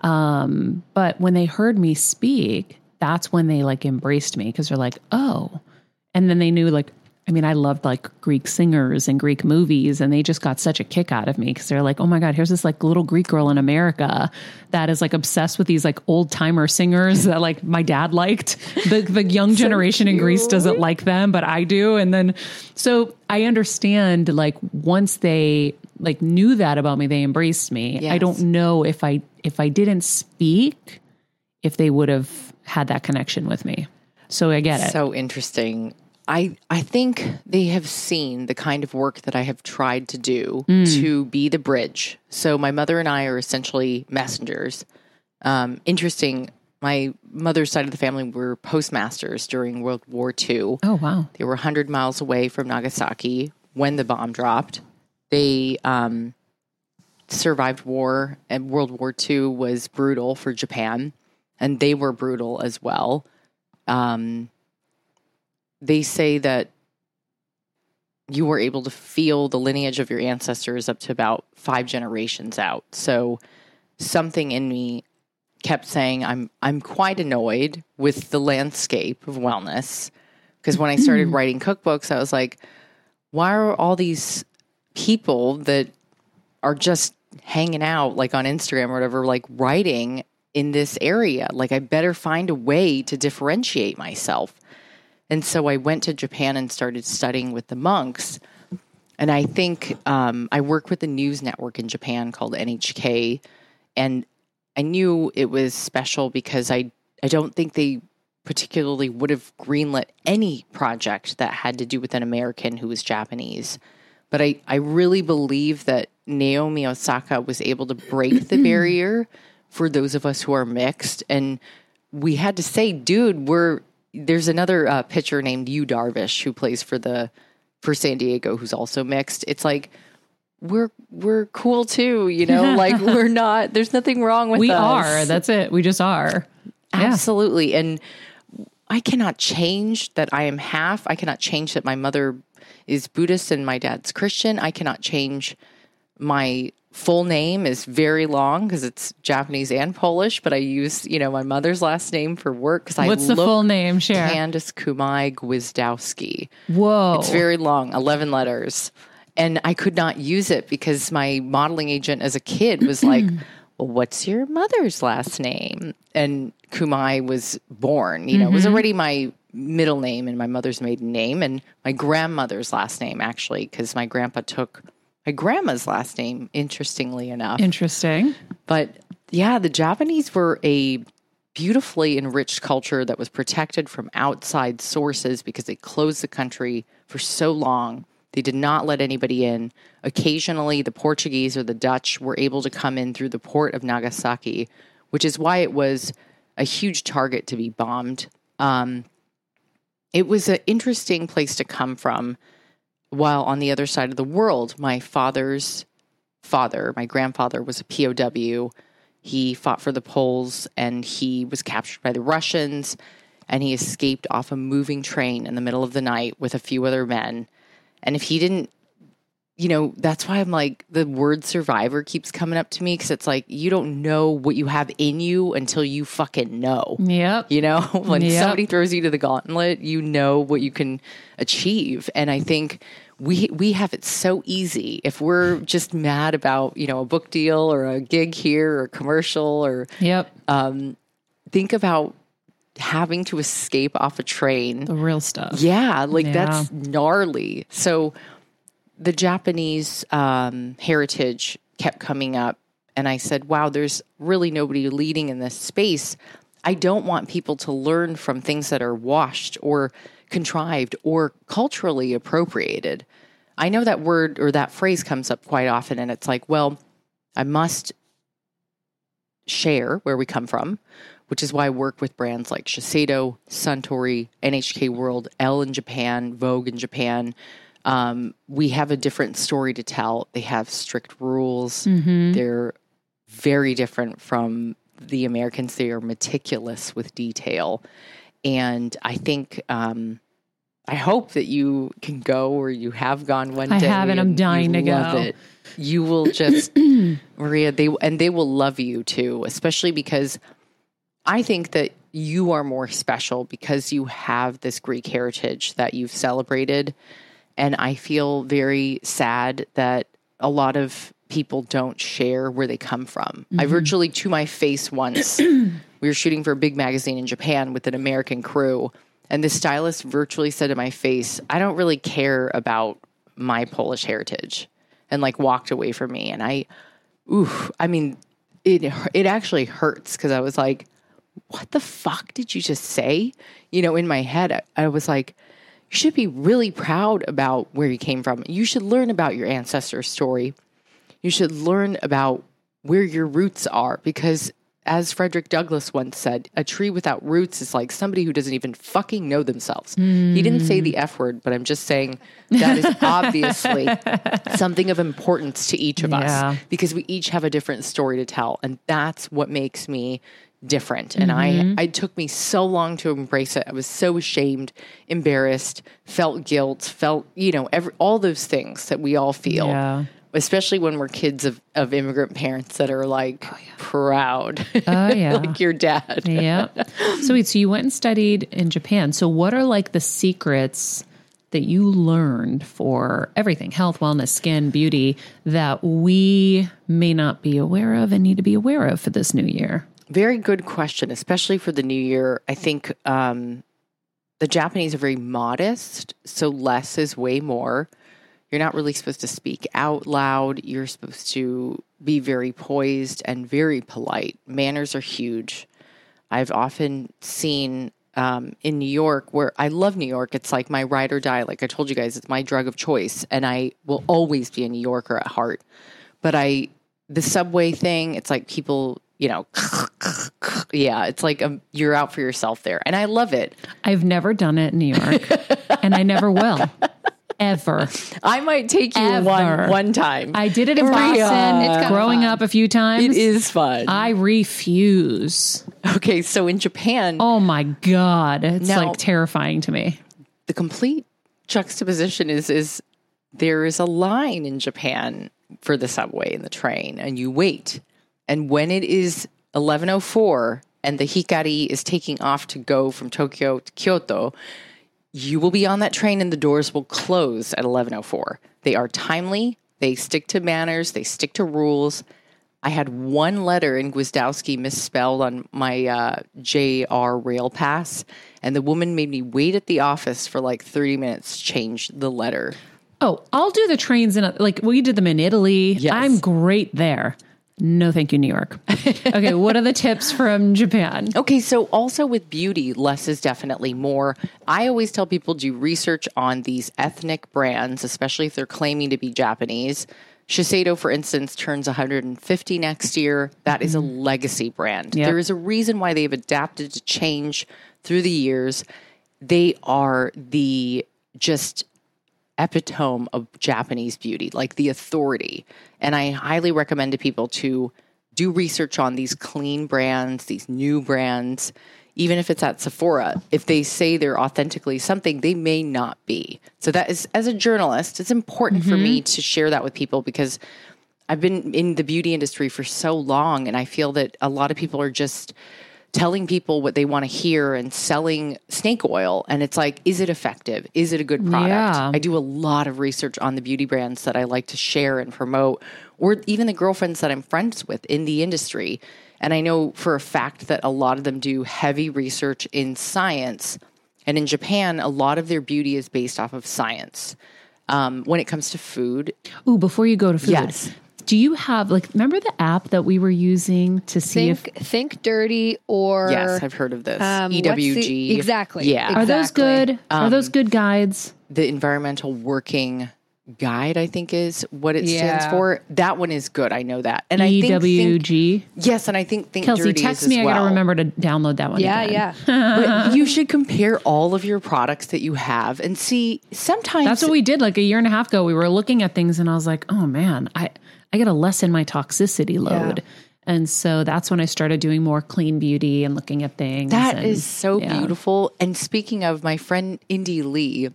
E: But when they heard me speak, that's when they like embraced me because they're like, oh, and then they knew like, I mean, I loved like Greek singers and Greek movies and they just got such a kick out of me because they're like, oh my God, here's this like little Greek girl in America that is like obsessed with these like old timer singers that like my dad liked. The young generation in Greece doesn't like them, but I do. And then, so I understand like once they like knew that about me, they embraced me. Yes. I don't know if I didn't speak, if they would have had that connection with me. So I get it.
D: So interesting. I think they have seen the kind of work that I have tried to do to be the bridge. So my mother and I are essentially messengers. Interesting. My mother's side of the family were postmasters during World War II.
E: Oh, wow.
D: They were 100 miles away from Nagasaki when the bomb dropped. They survived war, and World War II was brutal for Japan, and they were brutal as well. They say that you were able to feel the lineage of your ancestors up to about 5 generations out. So something in me kept saying, I'm quite annoyed with the landscape of wellness. Because when I started writing cookbooks, I was like, why are all these people that are just hanging out like on Instagram or whatever, like writing in this area? Like, I better find a way to differentiate myself. And so I went to Japan and started studying with the monks. And I think I work with a news network in Japan called NHK. And I knew it was special because I don't think they particularly would have greenlit any project that had to do with an American who was Japanese. But I really believe that Naomi Osaka was able to break the barrier for those of us who are mixed. And we had to say, dude, there's another pitcher named Yu Darvish who plays for San Diego, who's also mixed. It's like, we're cool too, like we're not, there's nothing wrong with us.
E: We are. That's it. We just are.
D: Absolutely. Yeah. And I cannot change that I am half. I cannot change that my mother is Buddhist and my dad's Christian. I cannot change my full name is very long because it's Japanese and Polish, but I use, my mother's last name for work because
E: What's the full name? Share.
D: Candace Kumai Gwizdowski.
E: Whoa.
D: It's very long, 11 letters. And I could not use it because my modeling agent as a kid was like, well, what's your mother's last name? And Kumai was born, it was already my middle name and my mother's maiden name and my grandmother's last name, actually, because my grandpa took my grandma's last name, interestingly enough.
E: Interesting.
D: But yeah, the Japanese were a beautifully enriched culture that was protected from outside sources because they closed the country for so long. They did not let anybody in. Occasionally, the Portuguese or the Dutch were able to come in through the port of Nagasaki, which is why it was a huge target to be bombed. It was an interesting place to come from. While on the other side of the world, my father's father, my grandfather, was a POW. He fought for the Poles, and he was captured by the Russians, and he escaped off a moving train in the middle of the night with a few other men. And if he didn't, that's why I'm like, the word survivor keeps coming up to me because it's like, you don't know what you have in you until you fucking know.
E: Yep.
D: When somebody throws you to the gauntlet, you know what you can achieve. And I think we have it so easy. If we're just mad about, a book deal or a gig here or a commercial or think about having to escape off a train.
E: The real stuff.
D: Yeah, that's gnarly. So the Japanese heritage kept coming up, and I said, wow, there's really nobody leading in this space. I don't want people to learn from things that are washed or contrived or culturally appropriated. I know that word or that phrase comes up quite often, and it's like, well, I must share where we come from, which is why I work with brands like Shiseido, Suntory, NHK World, Elle in Japan, Vogue in Japan. We have a different story to tell. They have strict rules. They're very different from the Americans. They are meticulous with detail. And I think, I hope that you can go or you have gone one day.
E: I haven't. I'm dying to
D: love
E: go.
D: It. You will just, Maria, they will love you too, especially because I think that you are more special because you have this Greek heritage that you've celebrated. And I feel very sad that a lot of people don't share where they come from. I virtually, to my face once, we were shooting for a big magazine in Japan with an American crew. And the stylist virtually said to my face, I don't really care about my Polish heritage, and walked away from me. And it actually hurts because I was like, what the fuck did you just say? You know, in my head, I was like, you should be really proud about where you came from. You should learn about your ancestor's story. You should learn about where your roots are, because as Frederick Douglass once said, a tree without roots is like somebody who doesn't even fucking know themselves. He didn't say the F word, but I'm just saying that is obviously something of importance to each of us, because we each have a different story to tell. And that's what makes me different. And it took me so long to embrace it. I was so ashamed, embarrassed, felt guilt, felt, you know, all those things that we all feel, especially when we're kids of immigrant parents that are like proud, like your dad.
E: So you went and studied in Japan. So what are like the secrets that you learned for everything, health, wellness, skin, beauty, that we may not be aware of and need to be aware of for this new year?
D: Very good question, especially for the new year. I think the Japanese are very modest, so less is way more. You're not really supposed to speak out loud. You're supposed to be very poised and very polite. Manners are huge. I've often seen in New York, where I love New York. It's like my ride or die. Like I told you guys, it's my drug of choice, and I will always be a New Yorker at heart. But the subway thing, it's like people, you know, it's like you're out for yourself there. And I love it.
E: I've never done it in New York, and I never will. Ever.
D: I might take you one time.
E: I did it in Boston. It's growing up a few times.
D: It is fun.
E: I refuse.
D: Okay, so in Japan.
E: Oh my God. It's like terrifying to me.
D: The complete juxtaposition is there is a line in Japan for the subway and the train, and you wait. And when it is 11:04 and the Hikari is taking off to go from Tokyo to Kyoto, you will be on that train and the doors will close at 11:04. They are timely. They stick to manners. They stick to rules. I had one letter in Gwiazdowski misspelled on my JR Rail Pass, and the woman made me wait at the office for like 30 minutes to change the letter.
E: Oh, I'll do the trains like we did them in Italy.
D: Yes.
E: I'm great there. No, thank you, New York. Okay, what are the tips from Japan?
D: Okay, so also with beauty, less is definitely more. I always tell people do research on these ethnic brands, especially if they're claiming to be Japanese. Shiseido, for instance, turns 150 next year. That is a legacy brand. Yep. There is a reason why they've adapted to change through the years. They are the just epitome of Japanese beauty, like the authority. And I highly recommend to people to do research on these clean brands, these new brands, even if it's at Sephora. If they say they're authentically something, they may not be. So that is, as a journalist, it's important for me to share that with people, because I've been in the beauty industry for so long, and I feel that a lot of people are just telling people what they want to hear and selling snake oil. And it's like, is it effective? Is it a good product?
E: Yeah.
D: I do a lot of research on the beauty brands that I like to share and promote, or even the girlfriends that I'm friends with in the industry. And I know for a fact that a lot of them do heavy research in science. And in Japan, a lot of their beauty is based off of science. When it comes to food.
E: Ooh, before you go to food.
D: Yes.
E: Do you have, like, remember the app that we were using to see
C: Think Dirty, or
D: yes, I've heard of this. EWG.
C: Exactly.
D: Yeah.
E: Are those good? Are those good guides?
D: The Environmental Working Guide, I think, is what it stands for. That one is good. I know that. And
E: EWG.
D: Yes, and I think
E: Kelsey,
D: Dirty
E: text
D: is
E: me.
D: as well.
E: I got to remember to download that one.
C: Yeah.
D: But you should compare all of your products that you have and see. Sometimes
E: That's what we did like a year and a half ago. We were looking at things and I was like, oh man, I got to lessen my toxicity load. Yeah. And so that's when I started doing more clean beauty and looking at things.
D: That is so beautiful. And speaking of, my friend Indy Lee,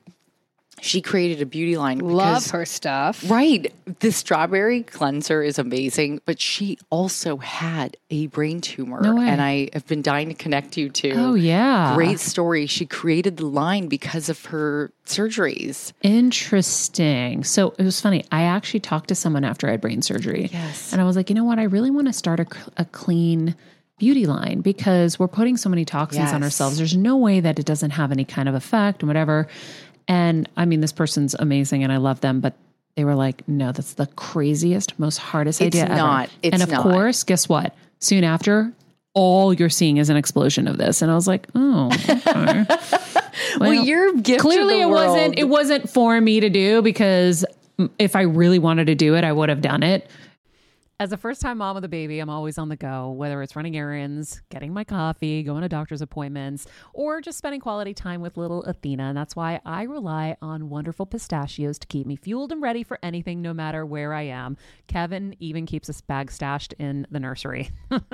D: she created a beauty line.
C: Love her stuff.
D: Right. The strawberry cleanser is amazing, but she also had a brain tumor.
E: No way.
D: And I have been dying to connect you to.
E: Oh, yeah.
D: Great story. She created the line because of her surgeries.
E: Interesting. So it was funny. I actually talked to someone after I had brain surgery.
D: Yes.
E: And I was like, you know what? I really want to start a clean beauty line, because we're putting so many toxins on ourselves. There's no way that it doesn't have any kind of effect and whatever. And I mean, this person's amazing and I love them, but they were like, no, that's the craziest, most hardest idea ever.
D: It's
E: and of course, guess what? Soon after, all you're seeing is an explosion of this. And I was like, oh, okay.
D: Well, your gift
E: clearly
D: to the
E: it
D: world.
E: wasn't for me to do, because if I really wanted to do it, I would have done it.
A: As a first-time mom of the baby, I'm always on the go, whether it's running errands, getting my coffee, going to doctor's appointments, or just spending quality time with little Athena. And that's why I rely on Wonderful Pistachios to keep me fueled and ready for anything, no matter where I am. Kevin even keeps a bag stashed in the nursery.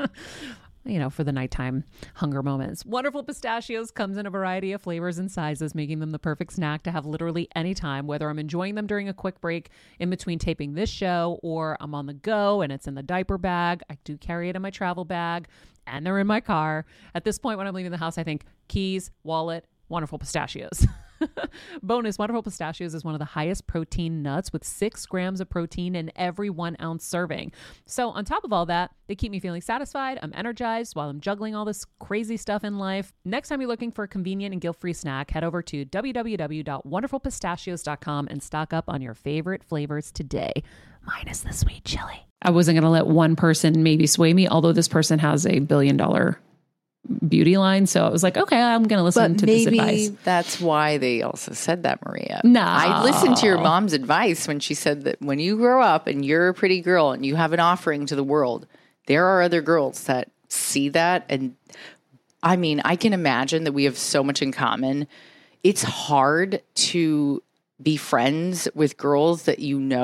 A: For the nighttime hunger moments. Wonderful Pistachios comes in a variety of flavors and sizes, making them the perfect snack to have literally any time, whether I'm enjoying them during a quick break in between taping this show, or I'm on the go and it's in the diaper bag. I do carry it in my travel bag, and they're in my car. At this point, when I'm leaving the house, I think keys, wallet, Wonderful Pistachios. Bonus, Wonderful Pistachios is one of the highest protein nuts with 6 grams of protein in every 1 ounce serving. So on top of all that, they keep me feeling satisfied. I'm energized while I'm juggling all this crazy stuff in life. Next time you're looking for a convenient and guilt-free snack, head over to www.wonderfulpistachios.com and stock up on your favorite flavors today, minus the sweet chili.
E: I wasn't going to let one person maybe sway me, although this person has a $1 billion beauty line. So I was like, okay, I'm going to listen to this advice.
D: Maybe that's why they also said that, Maria.
E: No.
D: I listened to your mom's advice when she said that when you grow up and you're a pretty girl and you have an offering to the world, there are other girls that see that. And I mean, I can imagine that we have so much in common. It's hard to be friends with girls that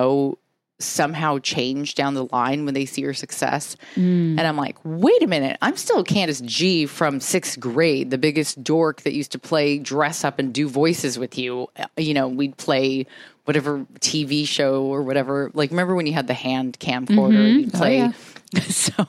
D: somehow change down the line when they see your success. And I'm like, wait a minute, I'm still Candace G from 6th grade, the biggest dork that used to play dress up and do voices with you. We'd play whatever TV show or whatever. Like, remember when you had the hand camcorder? You'd play.
E: Oh, yeah.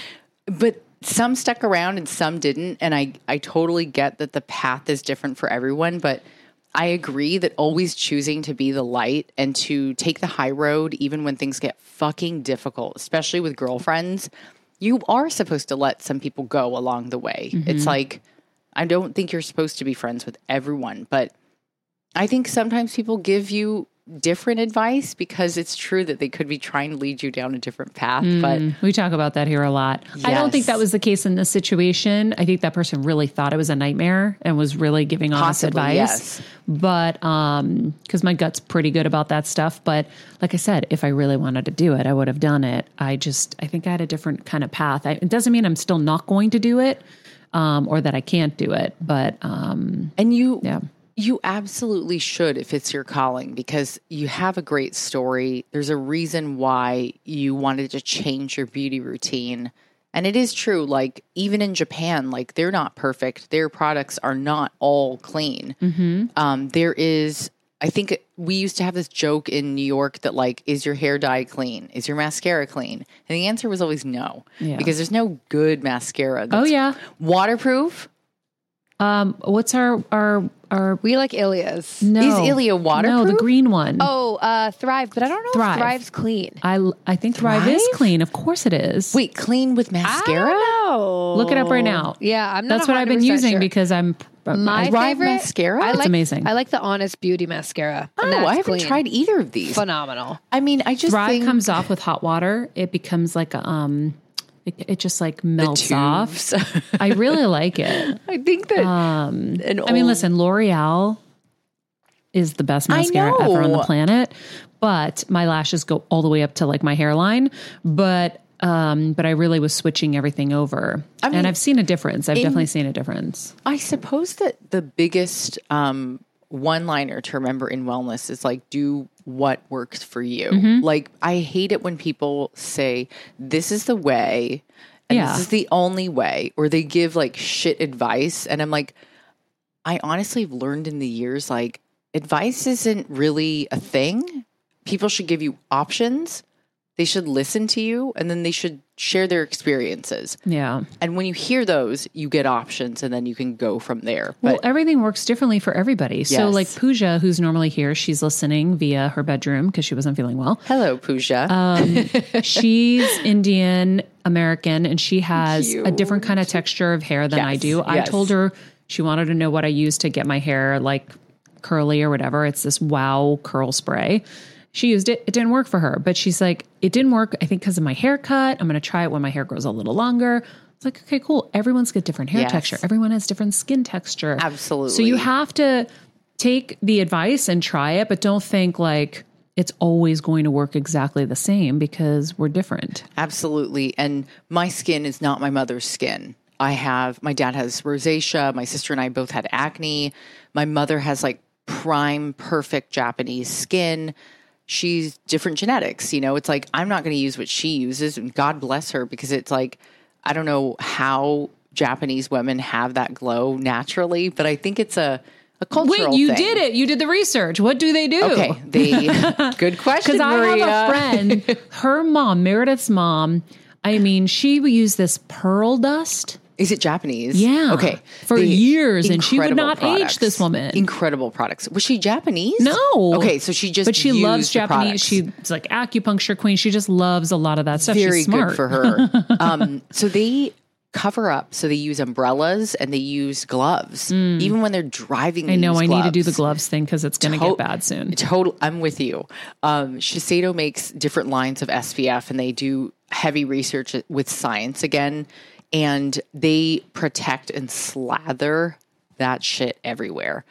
D: But some stuck around and some didn't. And I totally get that the path is different for everyone, but I agree that always choosing to be the light and to take the high road, even when things get fucking difficult, especially with girlfriends, you are supposed to let some people go along the way. It's like, I don't think you're supposed to be friends with everyone, but I think sometimes people give you different advice because it's true that they could be trying to lead you down a different path. But
E: we talk about that here a lot. Yes. I don't think that was the case in this situation. I think that person really thought it was a nightmare and was really giving honest advice. Yes. But because my gut's pretty good about that stuff. But like I said, if I really wanted to do it, I would have done it. I think I had a different kind of path. It doesn't mean I'm still not going to do it or that I can't do it. But
D: you absolutely should if it's your calling, because you have a great story. There's a reason why you wanted to change your beauty routine. And it is true, like, even in Japan, like, they're not perfect. Their products are not all clean. There is, I think we used to have this joke in New York that, like, is your hair dye clean? Is your mascara clean? And the answer was always no, because there's no good mascara that's waterproof.
E: What's our
C: we like Ilia's.
E: No.
D: Is Ilia waterproof?
E: No, the green one.
C: Oh, Thrive, but I don't know if Thrive's clean.
E: I think Thrive is clean. Of course it is.
D: Wait, clean with mascara?
C: No.
E: Look it up right now.
C: Yeah, I'm not.
E: That's what I've been using because I'm
C: my
D: Thrive
C: favorite
D: mascara.
E: It's amazing.
C: I like the Honest Beauty mascara.
D: Oh, I haven't tried either of these.
C: Phenomenal.
D: I mean, I just
E: Thrive
D: think
E: comes off with hot water. It becomes like a It just like melts off. I really like it.
D: I think that.
E: I mean, listen, L'Oreal is the best mascara ever on the planet, but my lashes go all the way up to like my hairline. But I really was switching everything over, and I've seen a difference. I've definitely seen a difference.
D: I suppose that the biggest one-liner to remember in wellness is like, do what works for you. Like, I hate it when people say, this is the way, and this is the only way, or they give like shit advice. And I'm like, I honestly have learned in the years, like, advice isn't really a thing. People should give you options. They should listen to you, and then they should share their experiences.
E: Yeah.
D: And when you hear those, you get options, and then you can go from there.
E: Well, everything works differently for everybody. Yes. So like Pooja, who's normally here, she's listening via her bedroom because she wasn't feeling well.
D: Hello, Pooja.
E: She's Indian American, and she has a different kind of texture of hair than I do. I told her she wanted to know what I use to get my hair like curly or whatever. It's this Wow curl spray. She used it. It didn't work for her, but she's like, it didn't work. I think because of my haircut. I'm going to try it when my hair grows a little longer. It's like, okay, cool. Everyone's got different hair
D: Yes.
E: texture. Everyone has different skin texture.
D: Absolutely.
E: So you have to take the advice and try it, but don't think like it's always going to work exactly the same because we're different.
D: Absolutely. And my skin is not my mother's skin. My dad has rosacea. My sister and I both had acne. My mother has like prime, perfect Japanese skin. She's different genetics. It's like, I'm not going to use what she uses, and God bless her, because it's like, I don't know how Japanese women have that glow naturally, but I think it's a cultural
E: Wait, you
D: thing.
E: did it. You did the research. What do they do?
D: Okay. Good question,
E: Because I
D: Maria.
E: have a friend, her mom, Meredith's mom, I mean, she would use this pearl dust.
D: Is it Japanese?
E: Yeah.
D: Okay.
E: For
D: The
E: years, and she would
D: incredible
E: not
D: products.
E: age this woman.
D: Incredible products. Was she Japanese?
E: No.
D: Okay, so she just
E: But she
D: used
E: loves
D: the
E: Japanese.
D: products.
E: She's like acupuncture queen. She just loves a lot of that stuff.
D: Very
E: She's smart.
D: good for her. So they cover up. So they use umbrellas and they use gloves, even when they're driving.
E: I know. I need to do the
D: gloves.
E: gloves thing because it's going to get bad soon.
D: I'm with you. Shiseido makes different lines of SPF, and they do heavy research with science again, and they protect and slather that shit everywhere.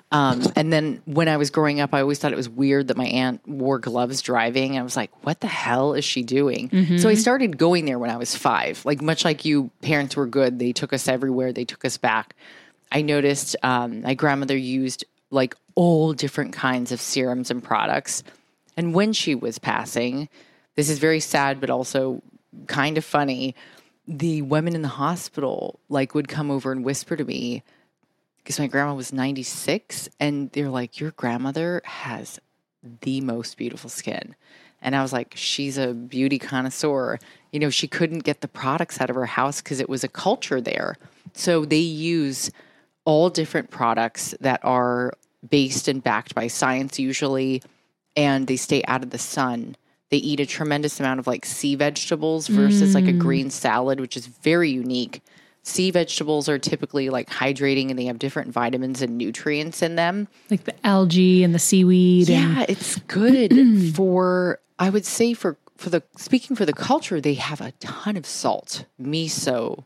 D: And then when I was growing up, I always thought it was weird that my aunt wore gloves driving. I was like, what the hell is she doing? So I started going there when I was 5. Like, much like you, parents were good. They took us everywhere. They took us back. I noticed my grandmother used like all different kinds of serums and products. And when she was passing, this is very sad, but also kind of funny. The women in the hospital like would come over and whisper to me, because my grandma was 96, and they're like, your grandmother has the most beautiful skin. And I was like, she's a beauty connoisseur. She couldn't get the products out of her house because it was a culture there. So they use all different products that are based and backed by science usually, and they stay out of the sun. They eat a tremendous amount of like sea vegetables versus like a green salad, which is very unique. Sea vegetables are typically like hydrating, and they have different vitamins and nutrients in them.
E: Like the algae and the seaweed.
D: Yeah, it's good for, I would say speaking for the culture, they have a ton of salt, miso,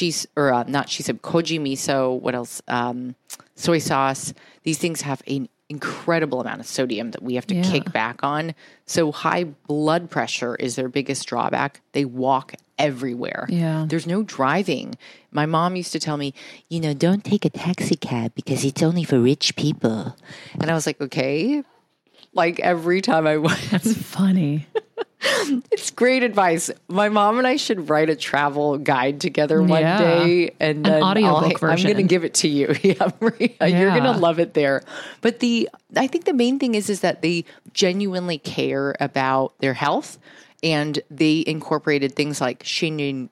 D: koji miso, what else? Soy sauce. These things have an incredible amount of sodium that we have to kick back on. So high blood pressure is their biggest drawback. They walk everywhere.
E: Yeah.
D: There's no driving. My mom used to tell me, don't take a taxi cab because it's only for rich people. And I was like, okay. Like every time I went.
E: That's funny.
D: It's great advice. My mom and I should write a travel guide together one
E: Yeah.
D: day, and then
E: audiobook
D: I'm
E: version.
D: going to give it to you. Yeah, Maria, you're going to love it there. But I think the main thing is that they genuinely care about their health, and they incorporated things like Shinrin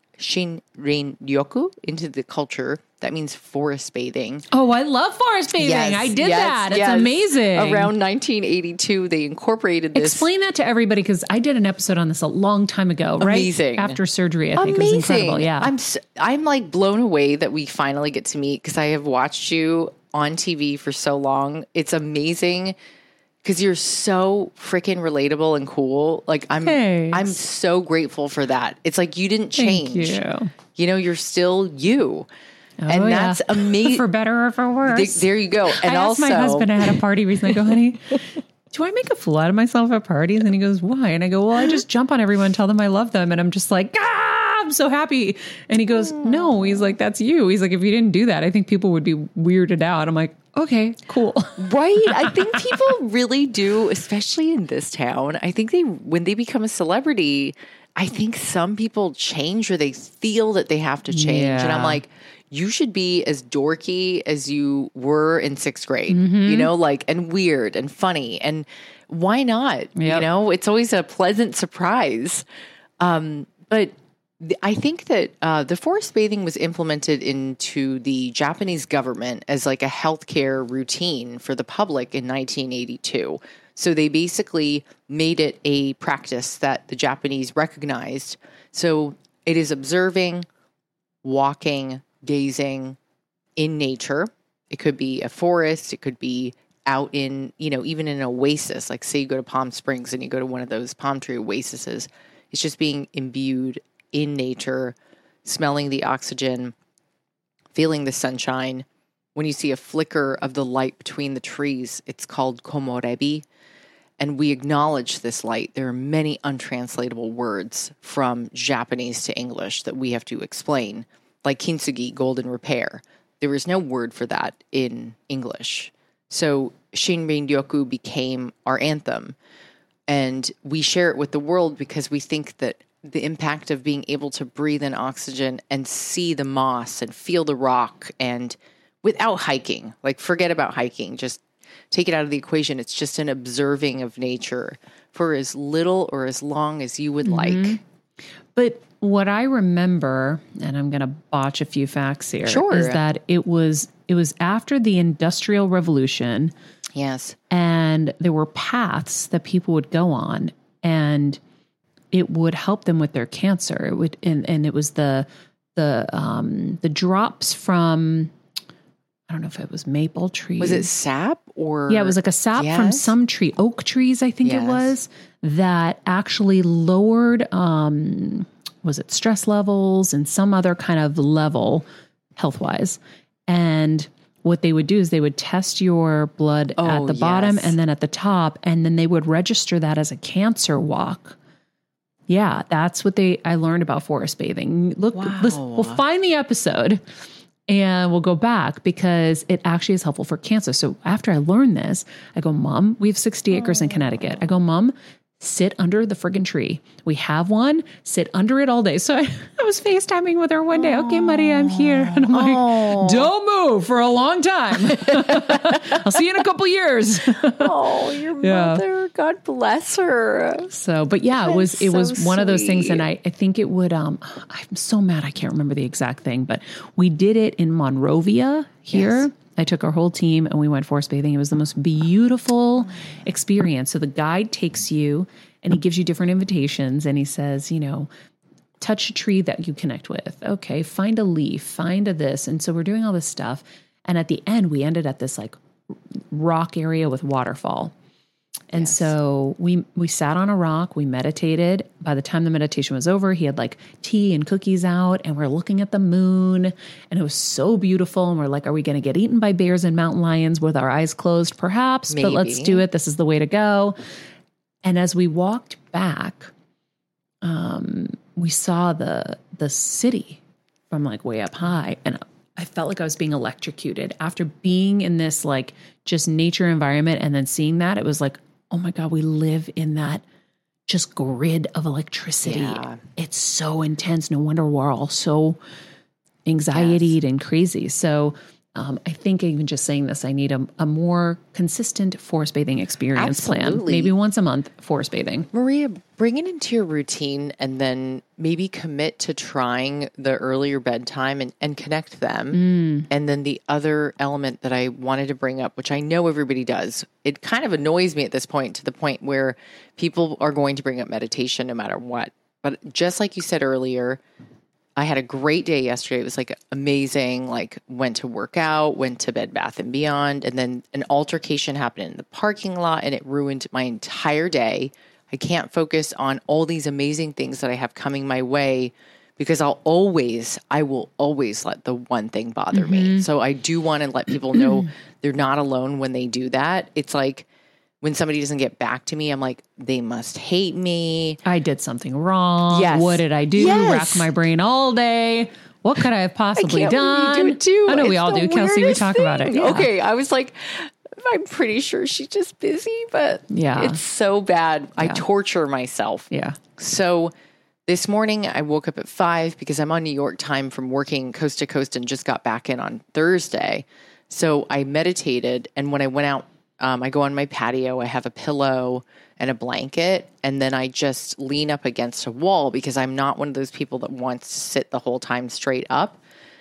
D: Yoku into the culture. That means forest bathing.
E: Oh, I love forest bathing. I did that. It's amazing.
D: Around 1982, they incorporated this.
E: Explain that to everybody, because I did an episode on this a long time ago,
D: Amazing.
E: right after surgery. I think it was incredible. Yeah,
D: I'm like blown away that we finally get to meet, because I have watched you on TV for so long. It's amazing because you're so freaking relatable and cool. Like I'm so grateful for that. It's like you didn't change.
E: Thank you.
D: You're still you. And that's amazing.
E: For better or for worse.
D: There you go. And
E: I asked my husband at a party recently, I go, honey, do I make a fool out of myself at parties? And he goes, why? And I go, well, I just jump on everyone, tell them I love them. And I'm just like, I'm so happy. And he goes, no. He's like, that's you. He's like, if you didn't do that, I think people would be weirded out. I'm like, okay, cool.
D: Right. I think people really do, especially in this town. I think when they become a celebrity, I think some people change, or they feel that they have to change.
E: Yeah.
D: And I'm like, you should be as dorky as you were in 6th grade, and weird and funny. And why not?
E: Yep.
D: It's always a pleasant surprise. But I think that the forest bathing was implemented into the Japanese government as like a healthcare routine for the public in 1982. So they basically made it a practice that the Japanese recognized. So it is observing, walking, gazing in nature. It could be a forest. It could be out in, even in an oasis. Like say you go to Palm Springs and you go to one of those palm tree oases. It's just being imbued in nature, smelling the oxygen, feeling the sunshine. When you see a flicker of the light between the trees, it's called komorebi. And we acknowledge this light. There are many untranslatable words from Japanese to English that we have to explain, like kintsugi, golden repair. There is no word for that in English. So Shinrin Ryoku became our anthem. And we share it with the world because we think that the impact of being able to breathe in oxygen and see the moss and feel the rock, and without hiking, like forget about hiking, just take it out of the equation. It's just an observing of nature for as little or as long as you would like.
E: But what I remember, and I'm going to botch a few facts here, is that it was after the Industrial Revolution.
D: Yes.
E: And there were paths that people would go on, and it would help them with their cancer. It would, and it was the drops from, I don't know if it was maple trees.
D: Was it sap or?
E: Yeah, it was like a sap from some tree, oak trees, I think it was, that actually lowered, was it stress levels and some other kind of level health-wise. And what they would do is they would test your blood at the bottom and then at the top, and then they would register that as a cancer walk. Yeah, that's what I learned about forest bathing. Look, we'll find the episode and we'll go back because it actually is helpful for cancer. So after I learned this, I go, Mom, we have 60 acres in Connecticut. I go, Mom, sit under the friggin' tree. We have one, sit under it all day. So I was FaceTiming with her one day. Okay, Maria, I'm here. And I'm like, don't move for a long time. I'll see you in a couple years.
D: Oh, your mother. God bless her.
E: So, but yeah, it was one of those things. And I think it would, I'm so mad I can't remember the exact thing, but we did it in Monrovia here. Yes. I took our whole team and we went forest bathing. It was the most beautiful experience. So the guide takes you and he gives you different invitations and he says, touch a tree that you connect with. Okay, find a leaf, find a this. And so we're doing all this stuff. And at the end, we ended at this like rock area with waterfall. And so we sat on a rock, we meditated. By the time the meditation was over, he had like tea and cookies out and we're looking at the moon and it was so beautiful. And we're like, are we going to get eaten by bears and mountain lions with our eyes closed? Perhaps, but let's do it. This is the way to go. And as we walked back, we saw the city from like way up high. And I felt like I was being electrocuted after being in this like just nature environment. And then seeing that, it was like, oh my God, we live in that just grid of electricity. Yeah. It's so intense. No wonder we're all so anxietied and crazy. So I think even just saying this, I need a more consistent forest bathing experience plan. Maybe once a month, forest bathing.
D: Maria, bring it into your routine and then maybe commit to trying the earlier bedtime and connect them. And then the other element that I wanted to bring up, which I know everybody does, it kind of annoys me at this point to the point where people are going to bring up meditation no matter what. But just like you said earlier, I had a great day yesterday. It was like amazing, like went to work out, went to Bed Bath & Beyond, and then an altercation happened in the parking lot and it ruined my entire day. I can't focus on all these amazing things that I have coming my way because I will always let the one thing bother me. So I do want to let people know they're not alone when they do that. It's like, when somebody doesn't get back to me, I'm like, they must hate me.
E: I did something wrong. Yes. What did I do? Rack my brain all day. What could I have possibly done?
D: You do it too.
E: I know we all do. Kelsey, we talk about it.
D: Yeah. Okay. I was like, I'm pretty sure she's just busy, but it's so bad. Yeah. I torture myself.
E: Yeah.
D: So this morning I woke up at 5 because I'm on New York time from working coast to coast and just got back in on Thursday. So I meditated. And when I went out, I go on my patio, I have a pillow and a blanket, and then I just lean up against a wall because I'm not one of those people that wants to sit the whole time straight up.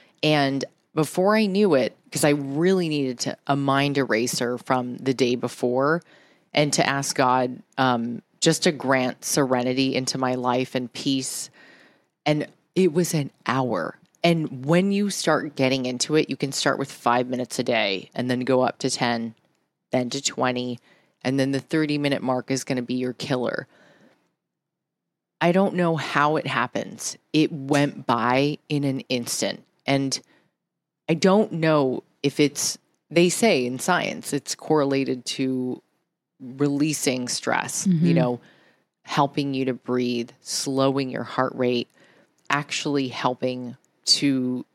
D: And before I knew it, because I really needed a mind eraser from the day before and to ask God just to grant serenity into my life and peace. And it was an hour. And when you start getting into it, you can start with 5 minutes a day and then go up to 10. Then to 20, and then the 30-minute mark is going to be your killer. I don't know how it happens. It went by in an instant. And I don't know if they say in science, it's correlated to releasing stress, helping you to breathe, slowing your heart rate, actually helping to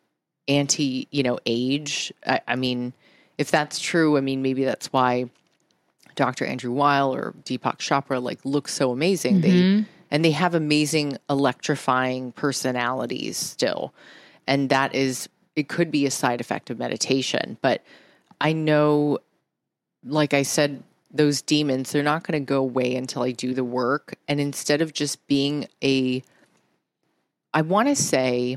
D: age. I mean, if that's true, I mean, maybe that's why Dr. Andrew Weil or Deepak Chopra look so amazing. They have amazing electrifying personalities still. And it could be a side effect of meditation. But I know, like I said, those demons, they're not going to go away until I do the work. And instead of just being I want to say,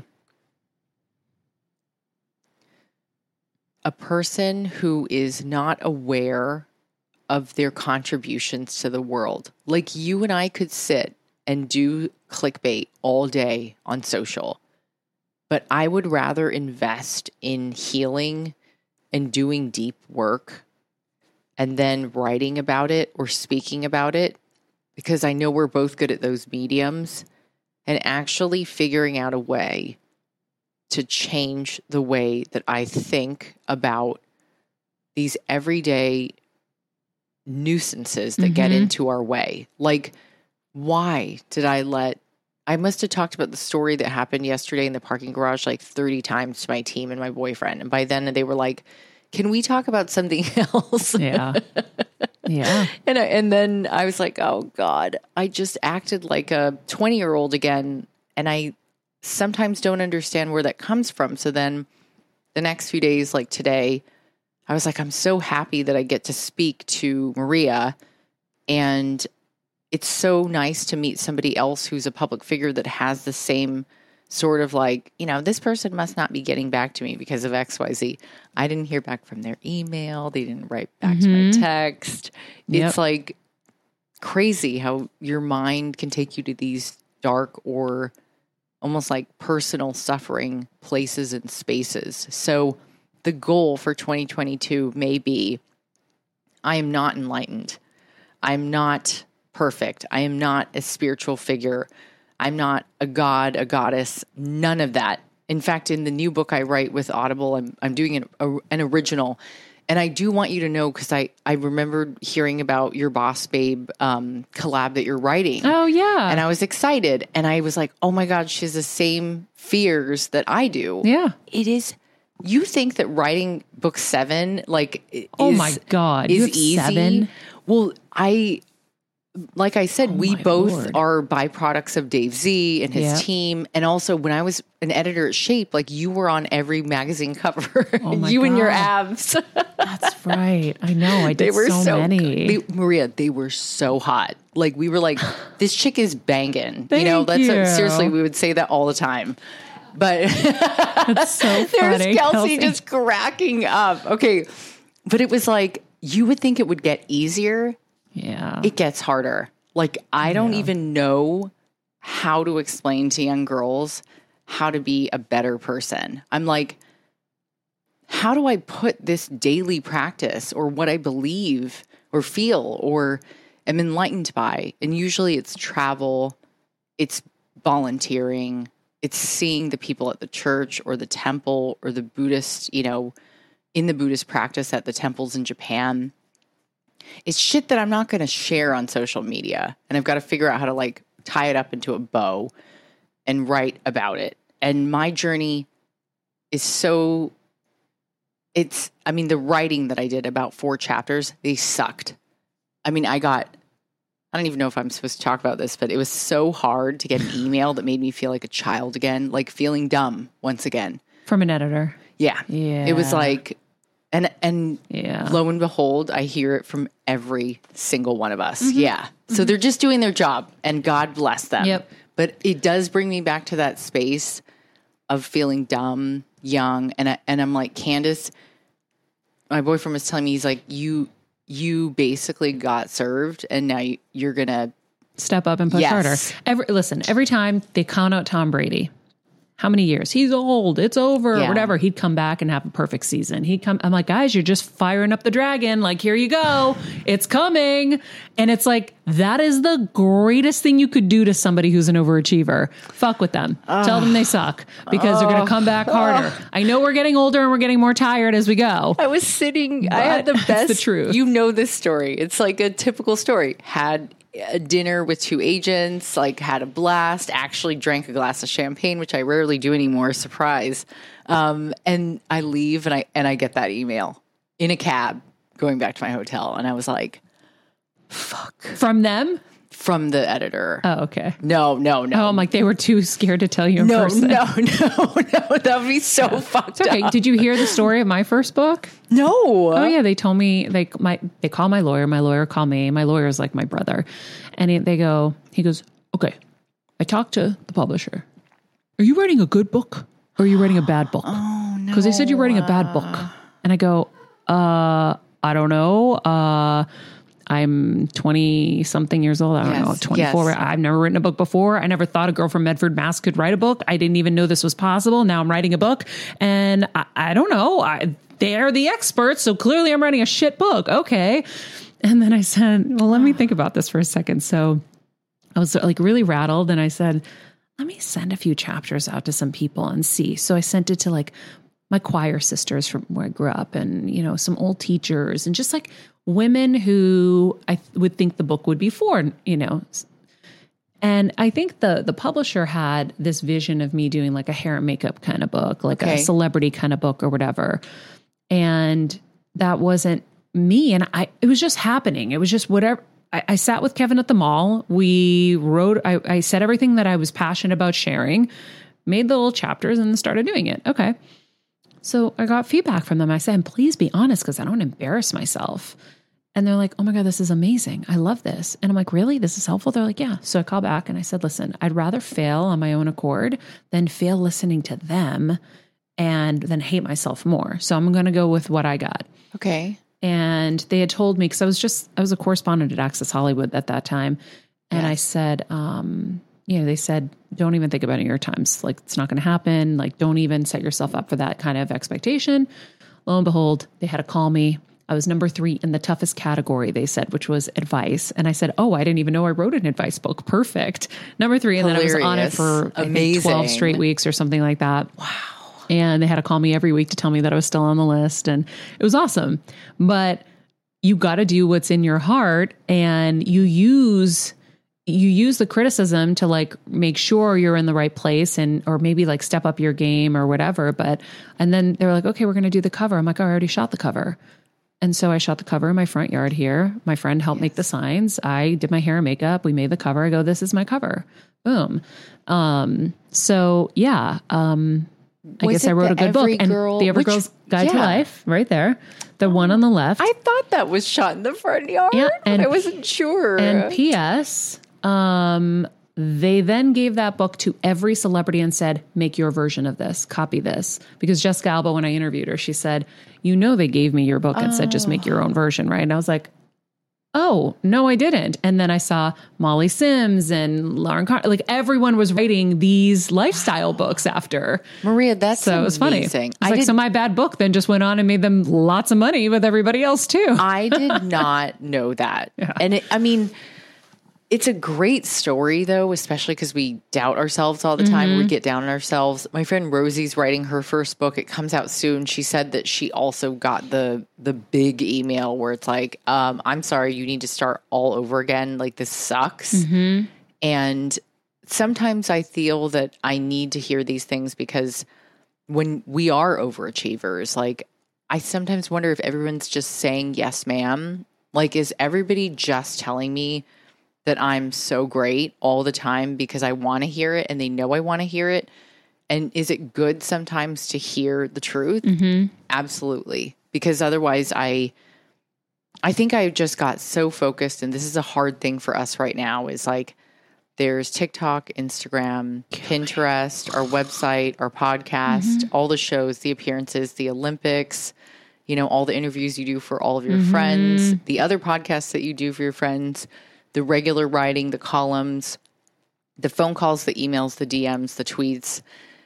D: a person who is not aware of their contributions to the world. Like you and I could sit and do clickbait all day on social, but I would rather invest in healing and doing deep work and then writing about it or speaking about it, because I know we're both good at those mediums, and actually figuring out a way to change the way that I think about these everyday nuisances that get into our way. Like, why did I must have talked about the story that happened yesterday in the parking garage 30 times to my team and my boyfriend. And by then they were like, can we talk about something else?
E: Yeah. Yeah.
D: And then I was like, oh God, I just acted like a 20-year-old again. And I sometimes don't understand where that comes from. So then the next few days, like today, I was like, I'm so happy that I get to speak to Maria. And it's so nice to meet somebody else who's a public figure that has the same sort of this person must not be getting back to me because of XYZ. I didn't hear back from their email. They didn't write back to my text. It's crazy how your mind can take you to these dark or almost personal suffering places and spaces. So the goal for 2022 may be, I am not enlightened. I'm not perfect. I am not a spiritual figure. I'm not a god, a goddess, none of that. In fact, in the new book I write with Audible, I'm doing an original. And I do want you to know, because I remembered hearing about your Boss Babe collab that you're writing.
E: Oh, yeah.
D: And I was excited. And I was like, oh my God, she has the same fears that I do.
E: Yeah.
D: It is. You think that writing book 7,
E: oh my God,
D: is
E: you have
D: easy?
E: 7?
D: Well, like I said, we both
E: Lord.
D: are byproducts of Dave Z and his team. And also when I was an editor at Shape, you were on every magazine cover,
E: Oh my
D: you and your
E: God.
D: abs.
E: That's right. I know. I did
D: They were
E: so many.
D: Maria, they were so hot. We were like, this chick is banging.
E: Thank you.
D: Seriously, we would say that all the time. But
E: That's so
D: there's
E: funny.
D: Kelsey just cracking up. Okay. But it was you would think it would get easier.
E: Yeah.
D: It gets harder. I don't even know how to explain to young girls how to be a better person. I'm like, how do I put this daily practice or what I believe or feel or am enlightened by? And usually it's travel, it's volunteering, it's seeing the people at the church or the temple or the Buddhist, in the Buddhist practice at the temples in Japan. It's shit that I'm not going to share on social media. And I've got to figure out how to tie it up into a bow and write about it. And my journey is the writing that I did, about 4 chapters, they sucked. I don't even know if I'm supposed to talk about this, but it was so hard to get an email that made me feel like a child again, feeling dumb once again.
E: From an editor.
D: Yeah.
E: Yeah.
D: It was and
E: yeah.
D: Lo and behold, I hear it from every single one of us. Yeah. So they're just doing their job, and God bless them.
E: Yep.
D: But it does bring me back to that space of feeling dumb, young. And I'm like, Candace, my boyfriend was telling me, he's like, you basically got served, and now you're going to
E: step up and push
D: Yes.
E: harder. Every time they count out Tom Brady, how many years? He's old. It's over,
D: Yeah.
E: whatever. He'd come back and have a perfect season. I'm like, guys, you're just firing up the dragon. Like, here you go. It's coming. And it's like, that is the greatest thing you could do to somebody who's an overachiever. Fuck with them. Tell them they suck because they're going to come back harder. I know we're getting older and we're getting more tired as we go.
D: I was sitting, I had the
E: But
D: best.
E: it's the truth.
D: You know this story. It's like a typical story. Had a dinner with 2 agents, like had a blast, actually drank a glass of champagne, which I rarely do anymore. Surprise. And I leave and I get that email in a cab going back to my hotel. And I was like, fuck.
E: From them?
D: From the editor.
E: Oh, okay.
D: No.
E: Oh, I'm like, they were too scared to tell you in person.
D: No. That would be so fucked
E: It's okay.
D: up.
E: Did you hear the story of my first book?
D: No.
E: Oh yeah, they told me they call my lawyer called me. My lawyer is like my brother, and he goes, okay, I talked to the publisher. Are you writing a good book or are you writing a bad book?
D: Oh, no.
E: Because they said you're writing a bad book, and I go, I don't know. I'm 20 something years old. I don't know, 24.
D: Yes.
E: I've never written a book before. I never thought a girl from Medford, Mass could write a book. I didn't even know this was possible. Now I'm writing a book and I don't know. They're the experts. So clearly I'm writing a shit book. Okay. And then I said, well, let me think about this for a second. So I was like really rattled and I said, let me send a few chapters out to some people and see. So I sent it to like my choir sisters from where I grew up and, you know, some old teachers and just like women who I would think the book would be for, you know. And I think the publisher had this vision of me doing like a hair and makeup kind of book, like a celebrity kind of book or whatever. And that wasn't me. And it was just happening. It was just whatever. I sat with Kevin at the mall. We wrote, I said everything that I was passionate about sharing, made the little chapters and started doing it. Okay. So I got feedback from them. I said, please be honest because I don't embarrass myself. And they're like, oh my God, this is amazing. I love this. And I'm like, really? This is helpful? They're like, yeah. So I call back and I said, listen, I'd rather fail on my own accord than fail listening to them and then hate myself more. So I'm going to go with what I got.
D: Okay.
E: And they had told me, because I was a correspondent at Access Hollywood at that time. And I said, they said, don't even think about it in your times. Like, it's not going to happen. Like, don't even set yourself up for that kind of expectation. Lo and behold, they had to call me. I was number 3 in the toughest category, they said, which was advice. And I said, oh, I didn't even know I wrote an advice book. Perfect. Number 3. And
D: Hilarious.
E: then I was on it for I think 12 straight weeks or something like that. Wow. And they had to call me every week to tell me that I was still on the list. And it was awesome. But you got to do what's in your heart, and you use the criticism to like make sure you're in the right place or maybe like step up your game or whatever. And then they were like, okay, we're going to do the cover. I'm like, oh, I already shot the cover. And so I shot the cover in my front yard here. My friend helped make the signs. I did my hair and makeup. We made the cover. I go, this is my cover. Boom. So yeah, I guess I wrote a good book. And The Evergirl's Guide to Life, right there. The one on the left.
D: I thought that was shot in the front yard.
E: Yeah, and
D: I wasn't sure.
E: And P.S., they then gave that book to every celebrity and said, make your version of this, copy this. Because Jessica Alba, when I interviewed her, she said, you know, they gave me your book and said, just make your own version, right? And I was like, oh, no, I didn't. And then I saw Molly Sims and Lauren Carter, like everyone was writing these lifestyle books after.
D: Maria, that's
E: so it was funny.
D: Amazing.
E: So my bad book then just went on and made them lots of money with everybody else too.
D: I did not know that. Yeah. And it's a great story though, especially because we doubt ourselves all the time. Mm-hmm. We get down on ourselves. My friend Rosie's writing her first book. It comes out soon. She said that she also got the big email where it's like, I'm sorry, you need to start all over again. Like, this sucks. Mm-hmm. And sometimes I feel that I need to hear these things because when we are overachievers, like, I sometimes wonder if everyone's just saying, yes, ma'am. Like, is everybody just telling me that I'm so great all the time because I want to hear it and they know I want to hear it? And is it good sometimes to hear the truth? Mm-hmm. Absolutely. Because otherwise I think I just got so focused, and this is a hard thing for us right now, is like there's TikTok, Instagram, Pinterest, our website, our podcast, all the shows, the appearances, the Olympics, you know, all the interviews you do for all of your friends, the other podcasts that you do for your friends, the regular writing, the columns, the phone calls, the emails, the DMs, the tweets.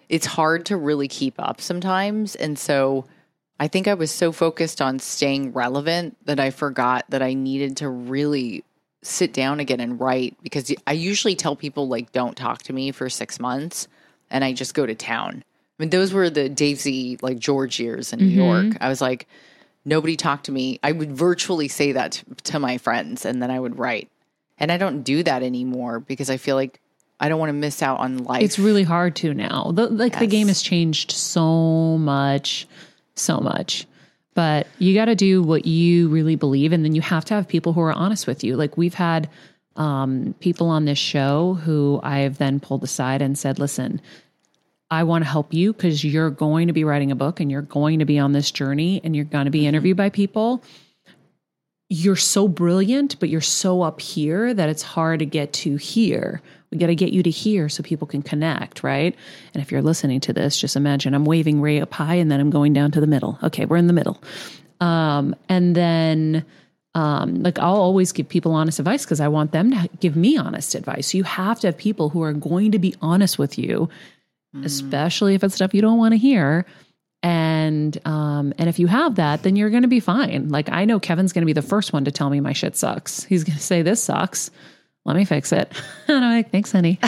D: it's hard to really keep up sometimes. And so I think I was so focused on staying relevant that I forgot that I needed to really sit down again and write, because I usually tell people like, don't talk to me for 6 months and I just go to town. I mean, those were the Dave Z, like George years in New York. I was like, nobody talked to me. I would virtually say that to my friends and then I would write. And I don't do that anymore because I feel like I don't want to miss out on life.
E: It's really hard to now. The game has changed so much. But you got to do what you really believe. And then you have to have people who are honest with you. Like we've had people on this show who I've then pulled aside and said, listen, I want to help you because you're going to be writing a book and you're going to be on this journey and you're going to be interviewed by people. You're so brilliant, but you're so up here that it's hard to get to here. We got to get you to here so people can connect, right? And if you're listening to this, just imagine I'm waving way up high and then I'm going down to the middle. Okay, we're in the middle. And then like I'll always give people honest advice because I want them to give me honest advice. So you have to have people who are going to be honest with you, especially if it's stuff you don't want to hear. And if you have that, then you're going to be fine. Like I know Kevin's going to be the first one to tell me my shit sucks. He's going to say, this sucks. Let me fix it. And I'm like, thanks, honey.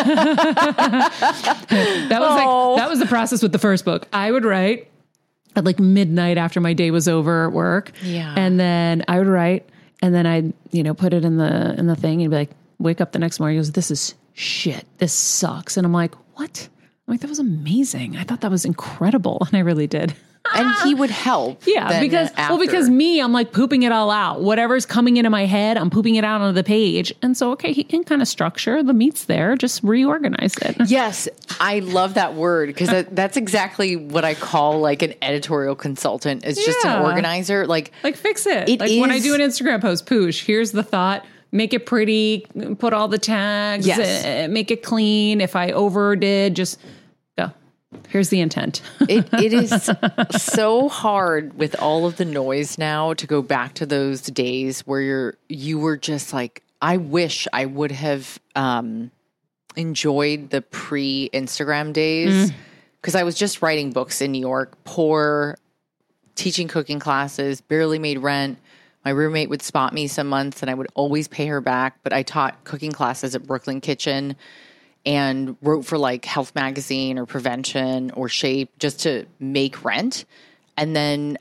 E: That was the process with the first book. I would write at like midnight after my day was over at work.
D: Yeah.
E: And then I would write and then I'd, put it in the thing and be like, wake up the next morning. He goes, this is shit. This sucks. And I'm like, what? I'm like, that was amazing. I thought that was incredible. And I really did.
D: And he would help.
E: Yeah, because me, I'm like pooping it all out. Whatever's coming into my head, I'm pooping it out onto the page. And so, okay, he can kind of structure the meat's there, just reorganize it.
D: Yes, I love that word because that's exactly what I call like an editorial consultant. It's just an organizer. Like
E: fix it. When I do an Instagram post, Poosh, here's the thought. Make it pretty, put all the tags, make it clean. If I overdid, just go. Here's the intent.
D: It is so hard with all of the noise now to go back to those days where you were just like, I wish I would have enjoyed the pre-Instagram days because I was just writing books in New York, poor, teaching cooking classes, barely made rent. My roommate would spot me some months and I would always pay her back, but I taught cooking classes at Brooklyn Kitchen and wrote for like Health Magazine or Prevention or Shape just to make rent. And then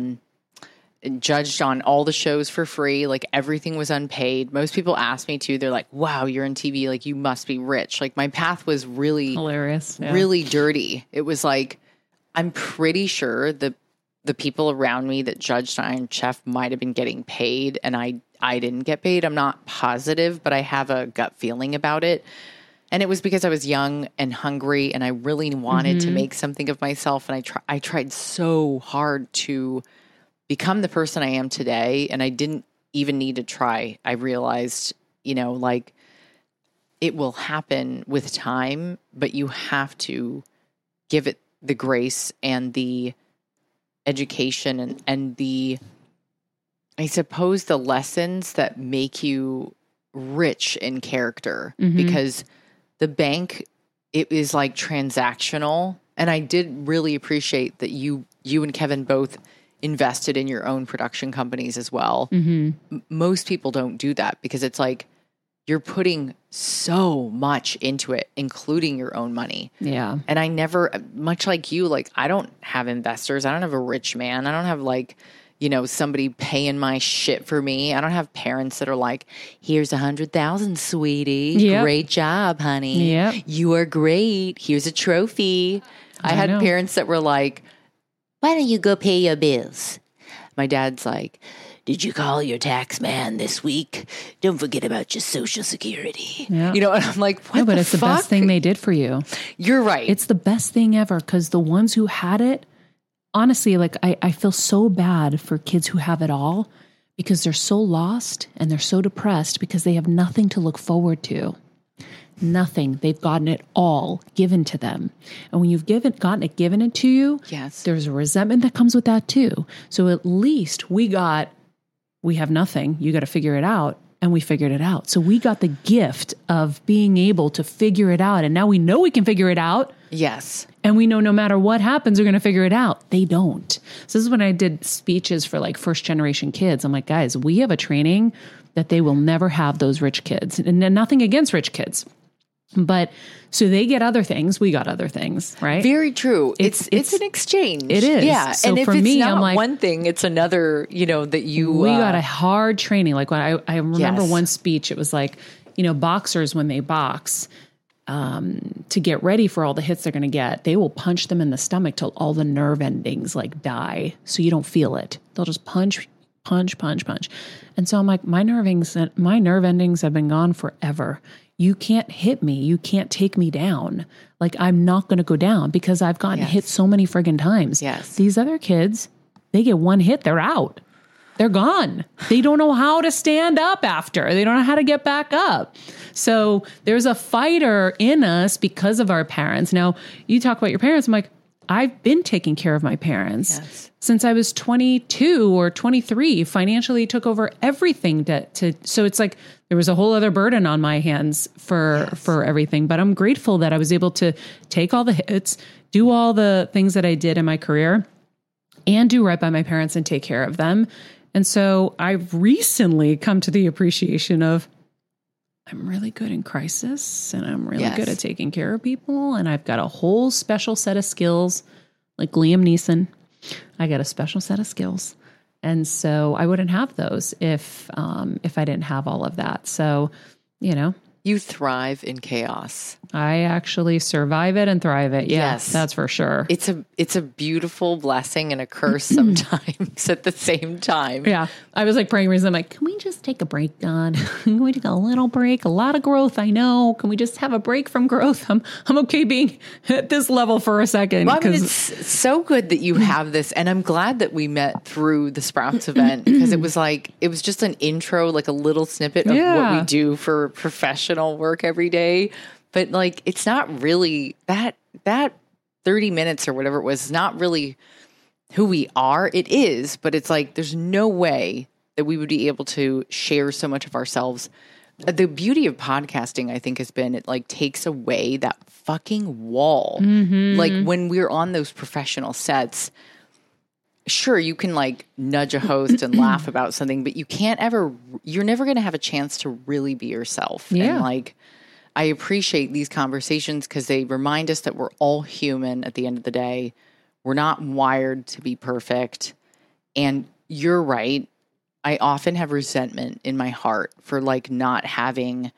D: judged on all the shows for free. Like everything was unpaid. Most people ask me to, they're like, wow, you're in TV. Like you must be rich. Like my path was really
E: hilarious,
D: really dirty. It was like, I'm pretty sure the people around me that judged Iron Chef might have been getting paid and I didn't get paid. I'm not positive, but I have a gut feeling about it. And it was because I was young and hungry and I really wanted to make something of myself. And I tried so hard to become the person I am today. And I didn't even need to try. I realized, like it will happen with time, but you have to give it the grace and the education and the, I suppose, the lessons that make you rich in character because the bank, it is like transactional. And I did really appreciate that you and Kevin both invested in your own production companies as well. Most people don't do that because it's like you're putting so much into it, including your own money.
E: Yeah.
D: And I never, much like you, like I don't have investors. I don't have a rich man. I don't have like, somebody paying my shit for me. I don't have parents that are like, here's 100,000, sweetie.
E: Yep.
D: Great job, honey.
E: Yep.
D: You are great. Here's a trophy. I had parents that were like, why don't you go pay your bills? My dad's like, did you call your tax man this week? Don't forget about your Social Security.
E: Yeah.
D: And I'm like, what
E: no, but
D: the
E: it's
D: fuck?
E: the best thing they did for you.
D: You're right.
E: It's the best thing ever because the ones who had it, honestly, like I feel so bad for kids who have it all because they're so lost and they're so depressed because they have nothing to look forward to. Nothing. They've gotten it all given to them. And when you've gotten it given to you,
D: yes,
E: there's a resentment that comes with that too. So at least we have nothing. You got to figure it out. and we figured it out. So we got the gift of being able to figure it out. And now we know we can figure it out.
D: Yes.
E: And we know no matter what happens, we're going to figure it out. They don't. So this is when I did speeches for like first generation kids. I'm like, guys, we have a training that they will never have, those rich kids. And nothing against rich kids. But so they get other things, we got other things, right?
D: Very true. It's an exchange.
E: It is.
D: Yeah.
E: So
D: and if
E: for
D: it's
E: me,
D: not
E: I'm like,
D: one thing, it's another, that you...
E: we got a hard training. Like when I remember
D: Yes.
E: one speech, it was like, boxers, when they box, to get ready for all the hits they're going to get, they will punch them in the stomach till all the nerve endings like die. So you don't feel it. They'll just punch. And so I'm like, my nerve endings have been gone forever. You can't hit me. You can't take me down. Like, I'm not going to go down because I've gotten hit so many friggin' times.
D: Yes.
E: These other kids, they get one hit, they're out. They're gone. They don't know how to stand up after. They don't know how to get back up. So there's a fighter in us because of our parents. Now, you talk about your parents. I'm like, I've been taking care of my parents since I was 22 or 23. Financially took over everything so it's like there was a whole other burden on my hands for everything. But I'm grateful that I was able to take all the hits, do all the things that I did in my career, and do right by my parents and take care of them. And so I've recently come to the appreciation of, I'm really good in crisis, and I'm really good at taking care of people. And I've got a whole special set of skills, like Liam Neeson. I got a special set of skills. And so I wouldn't have those if I didn't have all of that. So,
D: You thrive in chaos.
E: I actually survive it and thrive it. Yes, that's for sure.
D: It's a beautiful blessing and a curse sometimes at the same time.
E: Yeah. I was like praying recently. I'm like, can we just take a break, God? Can we take a little break? A lot of growth, I know. Can we just have a break from growth? I'm okay being at this level for a second.
D: Well, I mean, it's so good that you have this. And I'm glad that we met through the Sprouts event, because it was just an intro, like a little snippet of what we do for professional work every day. But like, it's not really that 30 minutes or whatever it was, is not really who we are. It is, but it's like, there's no way that we would be able to share so much of ourselves. The beauty of podcasting, I think, has been, it like takes away that fucking wall. Like when we're on those professional sets, sure, you can like nudge a host and laugh about something, but you're never going to have a chance to really be yourself.
E: Yeah.
D: And like, I appreciate these conversations because they remind us that we're all human at the end of the day. We're not wired to be perfect. And you're right. I often have resentment in my heart for like not having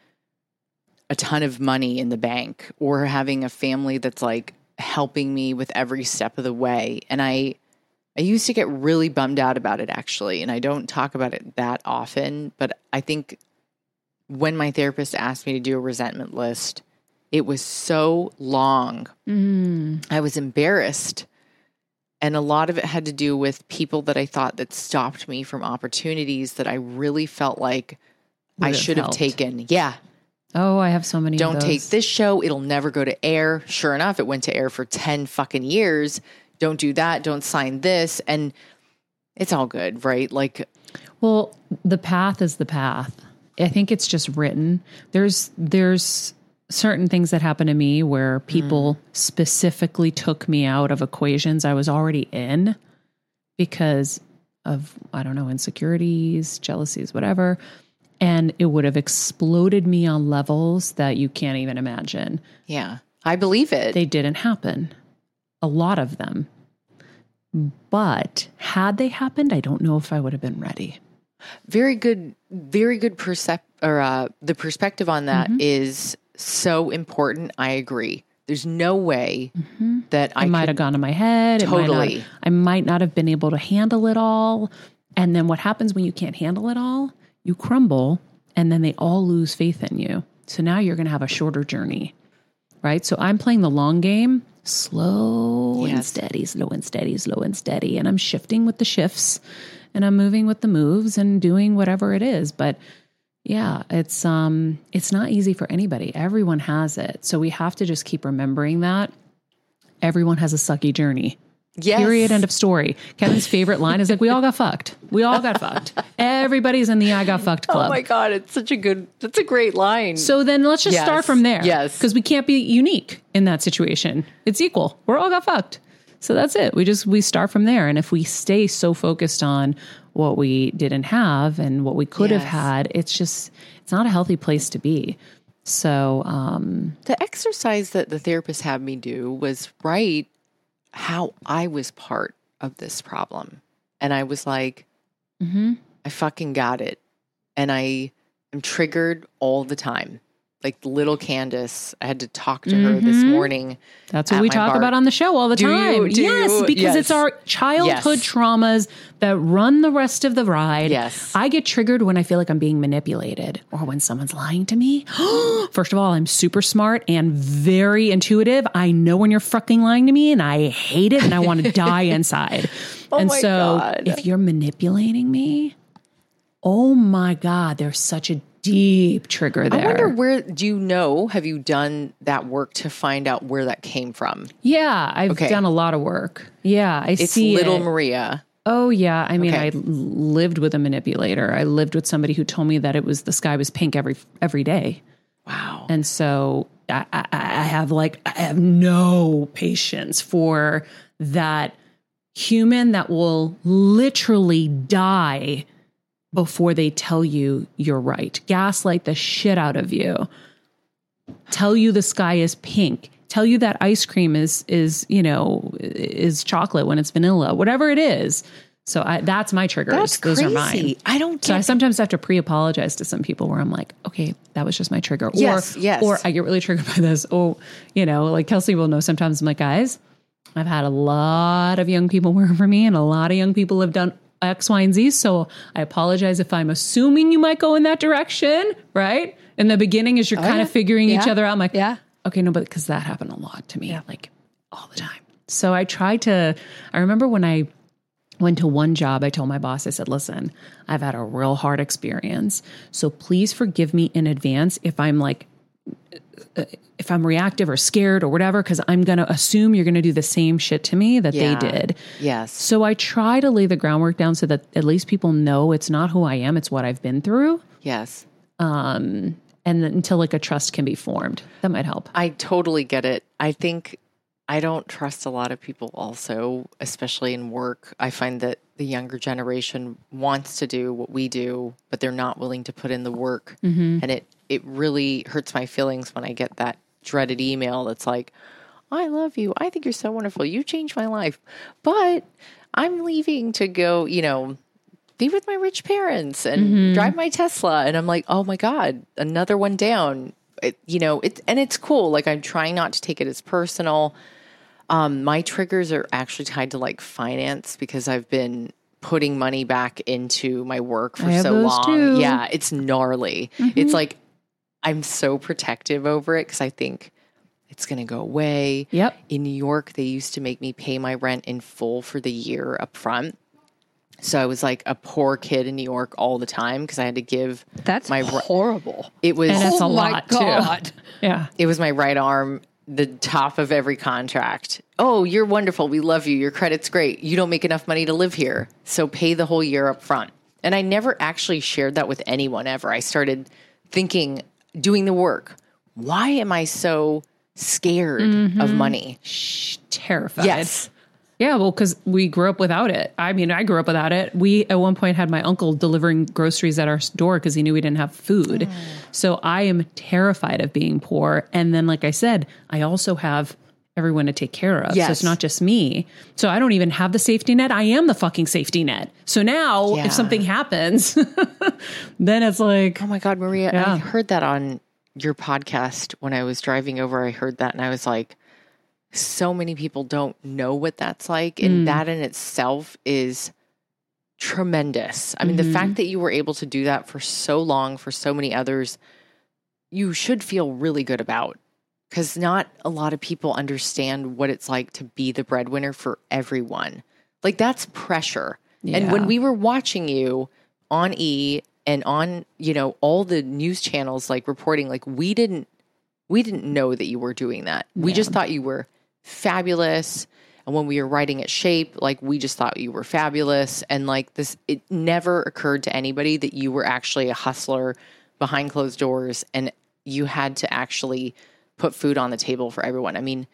D: a ton of money in the bank or having a family that's like helping me with every step of the way. And I used to get really bummed out about it, actually. And I don't talk about it that often, but I think when my therapist asked me to do a resentment list, it was so long. I was embarrassed. And a lot of it had to do with people that I thought that stopped me from opportunities that I really felt like I should have taken. Yeah.
E: Oh, I have so many.
D: Don't take this show. It'll never go to air. Sure enough, it went to air for 10 fucking years. Don't do that. Don't sign this. And it's all good, right? Like,
E: well, the path is the path. I think it's just written. There's certain things that happen to me where people specifically took me out of equations I was already in because of, I don't know, insecurities, jealousies, whatever. And it would have exploded me on levels that you can't even imagine.
D: Yeah, I believe it.
E: They didn't happen. A lot of them. But had they happened, I don't know if I would have been ready.
D: Very good the perspective on that is so important. I agree. There's no way that I
E: might have gone to my head.
D: Totally.
E: I might not have been able to handle it all. And then what happens when you can't handle it all? You crumble, and then they all lose faith in you. So now you're going to have a shorter journey, right? So I'm playing the long game, slow and steady, slow and steady, slow and steady. And I'm shifting with the shifts, and I'm moving with the moves and doing whatever it is. But yeah, it's not easy for anybody. Everyone has it. So we have to just keep remembering that everyone has a sucky journey.
D: Yes.
E: Period. End of story. Kevin's favorite line is like, we all got fucked. We all got fucked. Everybody's in the I got fucked club.
D: Oh my God. That's a great line.
E: So then let's just start from there.
D: Yes.
E: Because we can't be unique in that situation. It's equal. We're all got fucked. So that's it. We start from there. And if we stay so focused on what we didn't have and what we could have had, it's not a healthy place to be. So
D: the exercise that the therapist had me do was write how I was part of this problem. And I was like, I fucking got it. And I am triggered all the time. Like little Candace, I had to talk to her this morning.
E: That's what we talk about on the show all the time. Yes, because it's our childhood traumas that run the rest of the ride.
D: Yes.
E: I get triggered when I feel like I'm being manipulated or when someone's lying to me. First of all, I'm super smart and very intuitive. I know when you're fucking lying to me and I hate it and I want to die inside. And
D: my
E: so
D: God.
E: if you're manipulating me, oh my God, there's such a deep trigger there.
D: I wonder have you done that work to find out where that came from?
E: Yeah, I've done a lot of work. Yeah,
D: It's
E: see
D: little
E: it.
D: Maria.
E: Oh yeah, I mean,
D: Okay.
E: I lived with a manipulator. I lived with somebody who told me that the sky was pink every day,
D: Wow.
E: and so I have no patience for that human that will literally die before they tell you you're right. Gaslight the shit out of you. Tell you the sky is pink. Tell you that ice cream is chocolate when it's vanilla. Whatever it is. So that's my triggers.
D: That's
E: Those
D: crazy.
E: are mine.
D: I don't
E: So I
D: get
E: sometimes have to pre-apologize to some people where I'm like, okay, that was just my trigger.
D: Yes, yes.
E: Or I get really triggered by this. Oh, like Kelsey will know sometimes I'm like, guys, I've had a lot of young people work for me and a lot of young people have done X, Y, and Z. So I apologize if I'm assuming you might go in that direction, right? In the beginning, as you're kind of figuring each other out, I'm like, okay, no, but because that happened a lot to me, like all the time. So I remember when I went to one job, I told my boss, I said, listen, I've had a real hard experience. So please forgive me in advance if I'm reactive or scared or whatever, because I'm going to assume you're going to do the same shit to me that they did.
D: Yes.
E: So I try to lay the groundwork down so that at least people know it's not who I am, it's what I've been through.
D: Yes.
E: And until like a trust can be formed, that might help.
D: I totally get it. I think I don't trust a lot of people also, especially in work. I find that the younger generation wants to do what we do, but they're not willing to put in the work. And it really hurts my feelings when I get that dreaded email that's like, I love you. I think you're so wonderful. You changed my life. But I'm leaving to go, be with my rich parents and drive my Tesla. And I'm like, oh my God, another one down. It's cool. Like I'm trying not to take it as personal. My triggers are actually tied to like finance because I've been putting money back into my work for so long.
E: Too.
D: Yeah, it's gnarly. It's like I'm so protective over it because I think it's going to go away.
E: Yep.
D: In New York, they used to make me pay my rent in full for the year up front. So I was like a poor kid in New York all the time because I had to give
C: horrible.
D: It was
E: And that's a
C: my
E: lot
C: God.
E: too. Yeah.
D: It was my right arm, the top of every contract. Oh, you're wonderful. We love you. Your credit's great. You don't make enough money to live here. So pay the whole year up front. And I never actually shared that with anyone ever. I started thinking, doing the work. Why am I so scared of money?
E: Terrified.
D: Yes.
E: Yeah, well, because we grew up without it. I mean, I grew up without it. We, at one point, had my uncle delivering groceries at our door because he knew we didn't have food. So I am terrified of being poor. And then, like I said, I also have everyone to take care of.
D: Yes.
E: So it's not just me. So I don't even have the safety net. I am the fucking safety net. So now
D: Yeah.
E: if something happens, then it's like,
D: Oh my God, Maria,
E: Yeah.
D: I heard that on your podcast when I was driving over. I heard that and I was like, so many people don't know what that's like. And that in itself is tremendous. I mean, the fact that you were able to do that for so long, for so many others, you should feel really good about. Because not a lot of people understand what it's like to be the breadwinner for everyone. Like that's pressure. And when we were watching you on E and on, all the news channels like reporting, like we didn't know that you were doing that. We just thought you were fabulous. And when we were writing at Shape, like we just thought you were fabulous. And like this, it never occurred to anybody that you were actually a hustler behind closed doors and you had to actually put food on the table for everyone. I mean,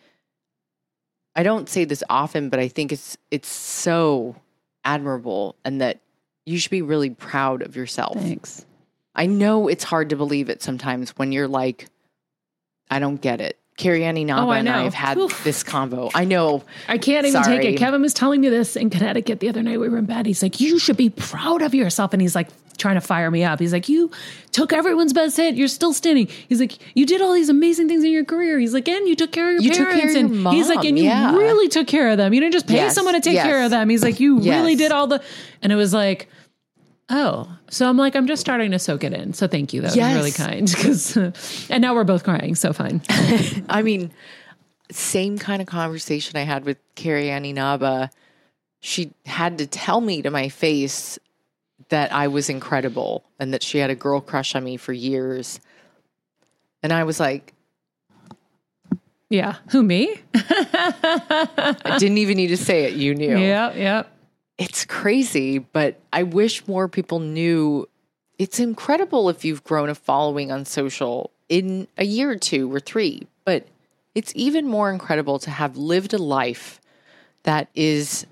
D: I don't say this often, but I think it's so admirable and that you should be really proud of yourself.
E: Thanks.
D: I know it's hard to believe it sometimes when you're like, I don't get it. Carrie Annie Naba and I have had this convo. I know.
E: I can't even take it. Kevin was telling me this in Connecticut the other night. We were in bed. He's like, you should be proud of yourself. And he's like trying to fire me up. He's like, you took everyone's best hit. You're still standing. He's like, you did all these amazing things in your career. He's like, and you took care of your parents.
D: Took care of your mom.
E: He's like, and you really took care of them. You didn't just pay someone to take care of them. He's like, you really did all the, and it was like, oh, so I'm like, I'm just starting to soak it in. So thank you. That was really kind. And now we're both crying. So fine.
D: I mean, same kind of conversation I had with Carrie Annie Naba. She had to tell me to my face that I was incredible and that she had a girl crush on me for years. And I was like,
E: yeah, who, me?
D: I didn't even need to say it. You knew.
E: Yeah.
D: It's crazy, but I wish more people knew. It's incredible if you've grown a following on social in a year or 2 or 3, but it's even more incredible to have lived a life that is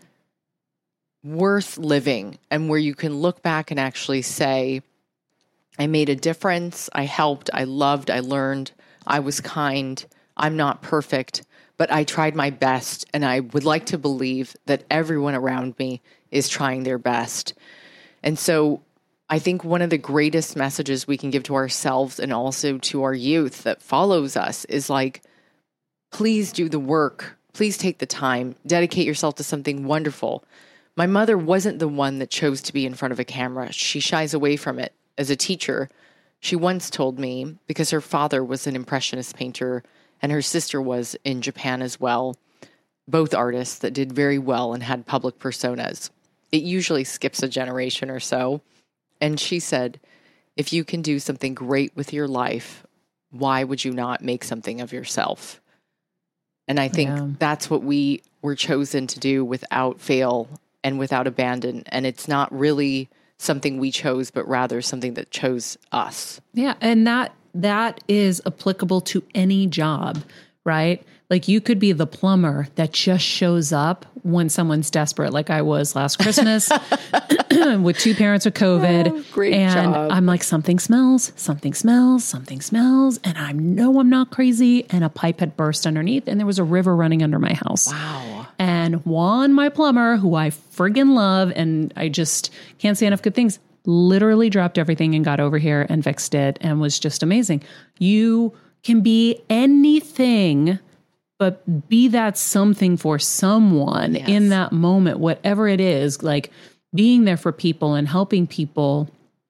D: worth living and where you can look back and actually say, I made a difference, I helped, I loved, I learned, I was kind, I'm not perfect, but I tried my best, and I would like to believe that everyone around me is trying their best. And so I think one of the greatest messages we can give to ourselves and also to our youth that follows us is like, please do the work. Please take the time. Dedicate yourself to something wonderful. My mother wasn't the one that chose to be in front of a camera. She shies away from it. As a teacher, she once told me, because her father was an impressionist painter and her sister was in Japan as well, both artists that did very well and had public personas. It usually skips a generation or so. And she said, if you can do something great with your life, why would you not make something of yourself? And I think that's what we were chosen to do without fail and without abandon. And it's not really something we chose, but rather something that chose us.
E: Yeah. And that is applicable to any job, right? Like you could be the plumber that just shows up when someone's desperate, like I was last Christmas with 2 parents with COVID.
D: Oh, great
E: and
D: job.
E: I'm like, something smells. And I know I'm not crazy. And a pipe had burst underneath and there was a river running under my house.
D: Wow.
E: And Juan, my plumber, who I friggin' love, and I just can't say enough good things, literally dropped everything and got over here and fixed it and was just amazing. You can be anything, but be that something for someone in that moment, whatever it is, like being there for people and helping people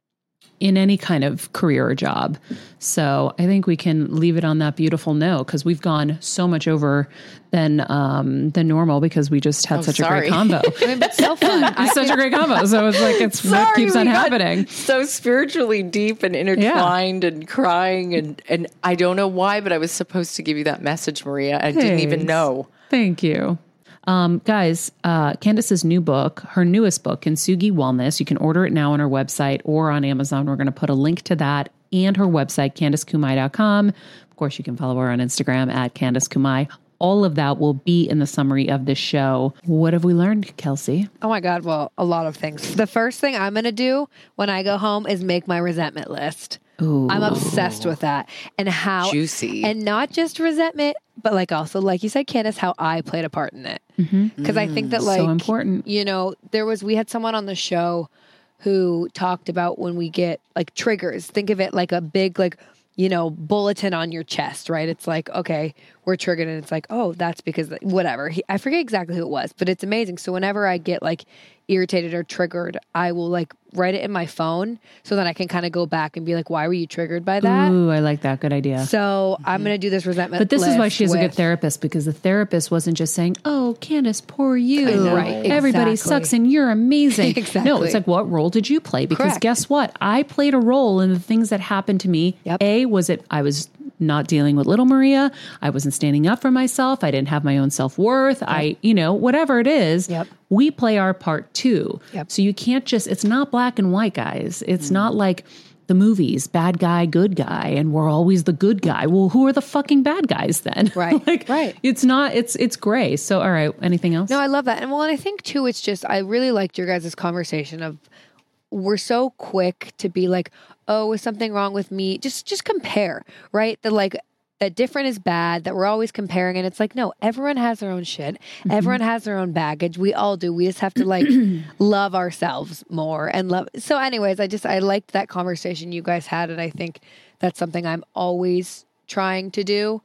E: in any kind of career or job. So I think we can leave it on that beautiful note because we've gone so much over than normal because we just had such a great combo.
C: I mean, but so fun.
E: It's such a great combo. So it's like it keeps on happening.
D: So spiritually deep and intertwined and crying and I don't know why, but I was supposed to give you that message, Maria. I didn't even know.
E: Thank you. Guys, Candace's new book, her newest book, Kintsugi Wellness, you can order it now on her website or on Amazon. We're going to put a link to that and her website, CandaceKumai.com. Of course, you can follow her on Instagram at Candace Kumai. All of that will be in the summary of this show. What have we learned, Kelsey?
C: Oh my God. Well, a lot of things. The first thing I'm going to do when I go home is make my resentment list.
E: Ooh.
C: I'm obsessed with that and how
D: juicy,
C: and not just resentment, but like also, like you said, Candace, how I played a part in it. Because I think that like,
E: so important.
C: You know, we had someone on the show who talked about when we get like triggers, think of it like a big, like, you know, bulletin on your chest, right? It's like, okay, we're triggered. And it's like, oh, that's because whatever. I forget exactly who it was, but it's amazing. So whenever I get like irritated or triggered, I will like write it in my phone so that I can kind of go back and be like, why were you triggered by that?
E: Ooh, I like that. Good idea.
C: So I'm going to do this resentment.
E: But this is why she has a good therapist, because the therapist wasn't just saying, oh, Candace, poor you.
C: Right.
E: Everybody
C: Exactly.
E: sucks and you're amazing.
C: Exactly.
E: No, it's like, what role did you play? Because
C: Correct.
E: guess what? I played a role in the things that happened to me.
C: Yep.
E: A, was it I was not dealing with little Maria. I wasn't standing up for myself. I didn't have my own self-worth. Whatever it is, we play our part too. So you can't just, it's not black and white, guys. It's not like the movies, bad guy, good guy, and we're always the good guy. Well, who are the fucking bad guys then?
C: Right.
E: Right. It's not, it's gray. So, all right. Anything else?
C: No, I love that. And I think too, it's just, I really liked your guys' conversation of, we're so quick to be like, oh, is something wrong with me? Just compare, right? That different is bad, that we're always comparing. And it's like, no, everyone has their own shit. Mm-hmm. Everyone has their own baggage. We all do. We just have to love ourselves more and love. So anyways, I liked that conversation you guys had. And I think that's something I'm always trying to do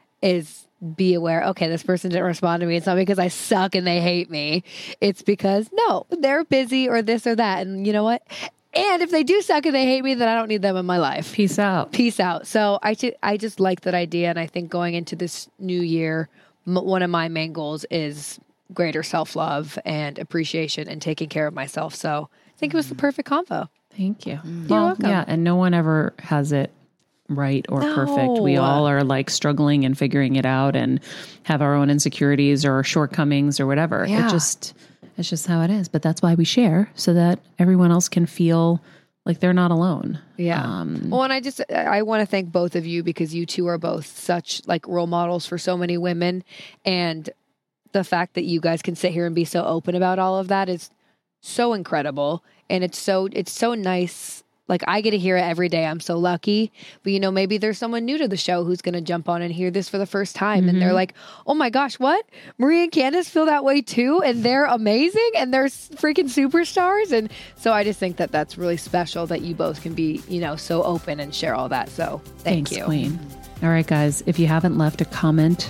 C: is be aware, okay, this person didn't respond to me. It's not because I suck and they hate me. It's because, no, they're busy or this or that. And you know what? And if they do suck and they hate me, then I don't need them in my life.
E: Peace out.
C: Peace out. So I just like that idea. And I think going into this new year, one of my main goals is greater self-love and appreciation and taking care of myself. So I think it was the perfect convo.
E: Thank you.
C: You're welcome.
E: Yeah, and no one ever has it right or perfect. We all are like struggling and figuring it out and have our own insecurities or shortcomings or whatever.
C: Yeah.
E: It's just how it is. But that's why we share, so that everyone else can feel like they're not alone.
C: Yeah. Well, and I want to thank both of you because you two are both such like role models for so many women. And the fact that you guys can sit here and be so open about all of that is so incredible. And it's so nice. Like I get to hear it every day. I'm so lucky. But maybe there's someone new to the show who's going to jump on and hear this for the first time. Mm-hmm. And they're like, oh my gosh, what? Maria and Candace feel that way too. And they're amazing. And they're freaking superstars. And so I just think that that's really special that you both can be, so open and share all that. So thanks, you.
E: Queen. All right, guys, if you haven't left a comment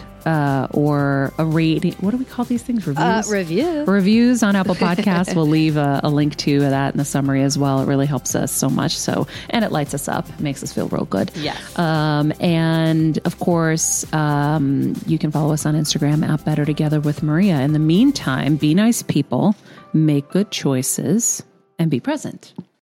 E: or a rating, what do we call these things? Reviews? Reviews on Apple Podcasts. We'll leave a link to that in the summary as well. It really helps us so much. And it lights us up. It makes us feel real good.
C: Yes.
E: And of course, you can follow us on Instagram at Better Together with Maria. In the meantime, be nice people, make good choices, and be present.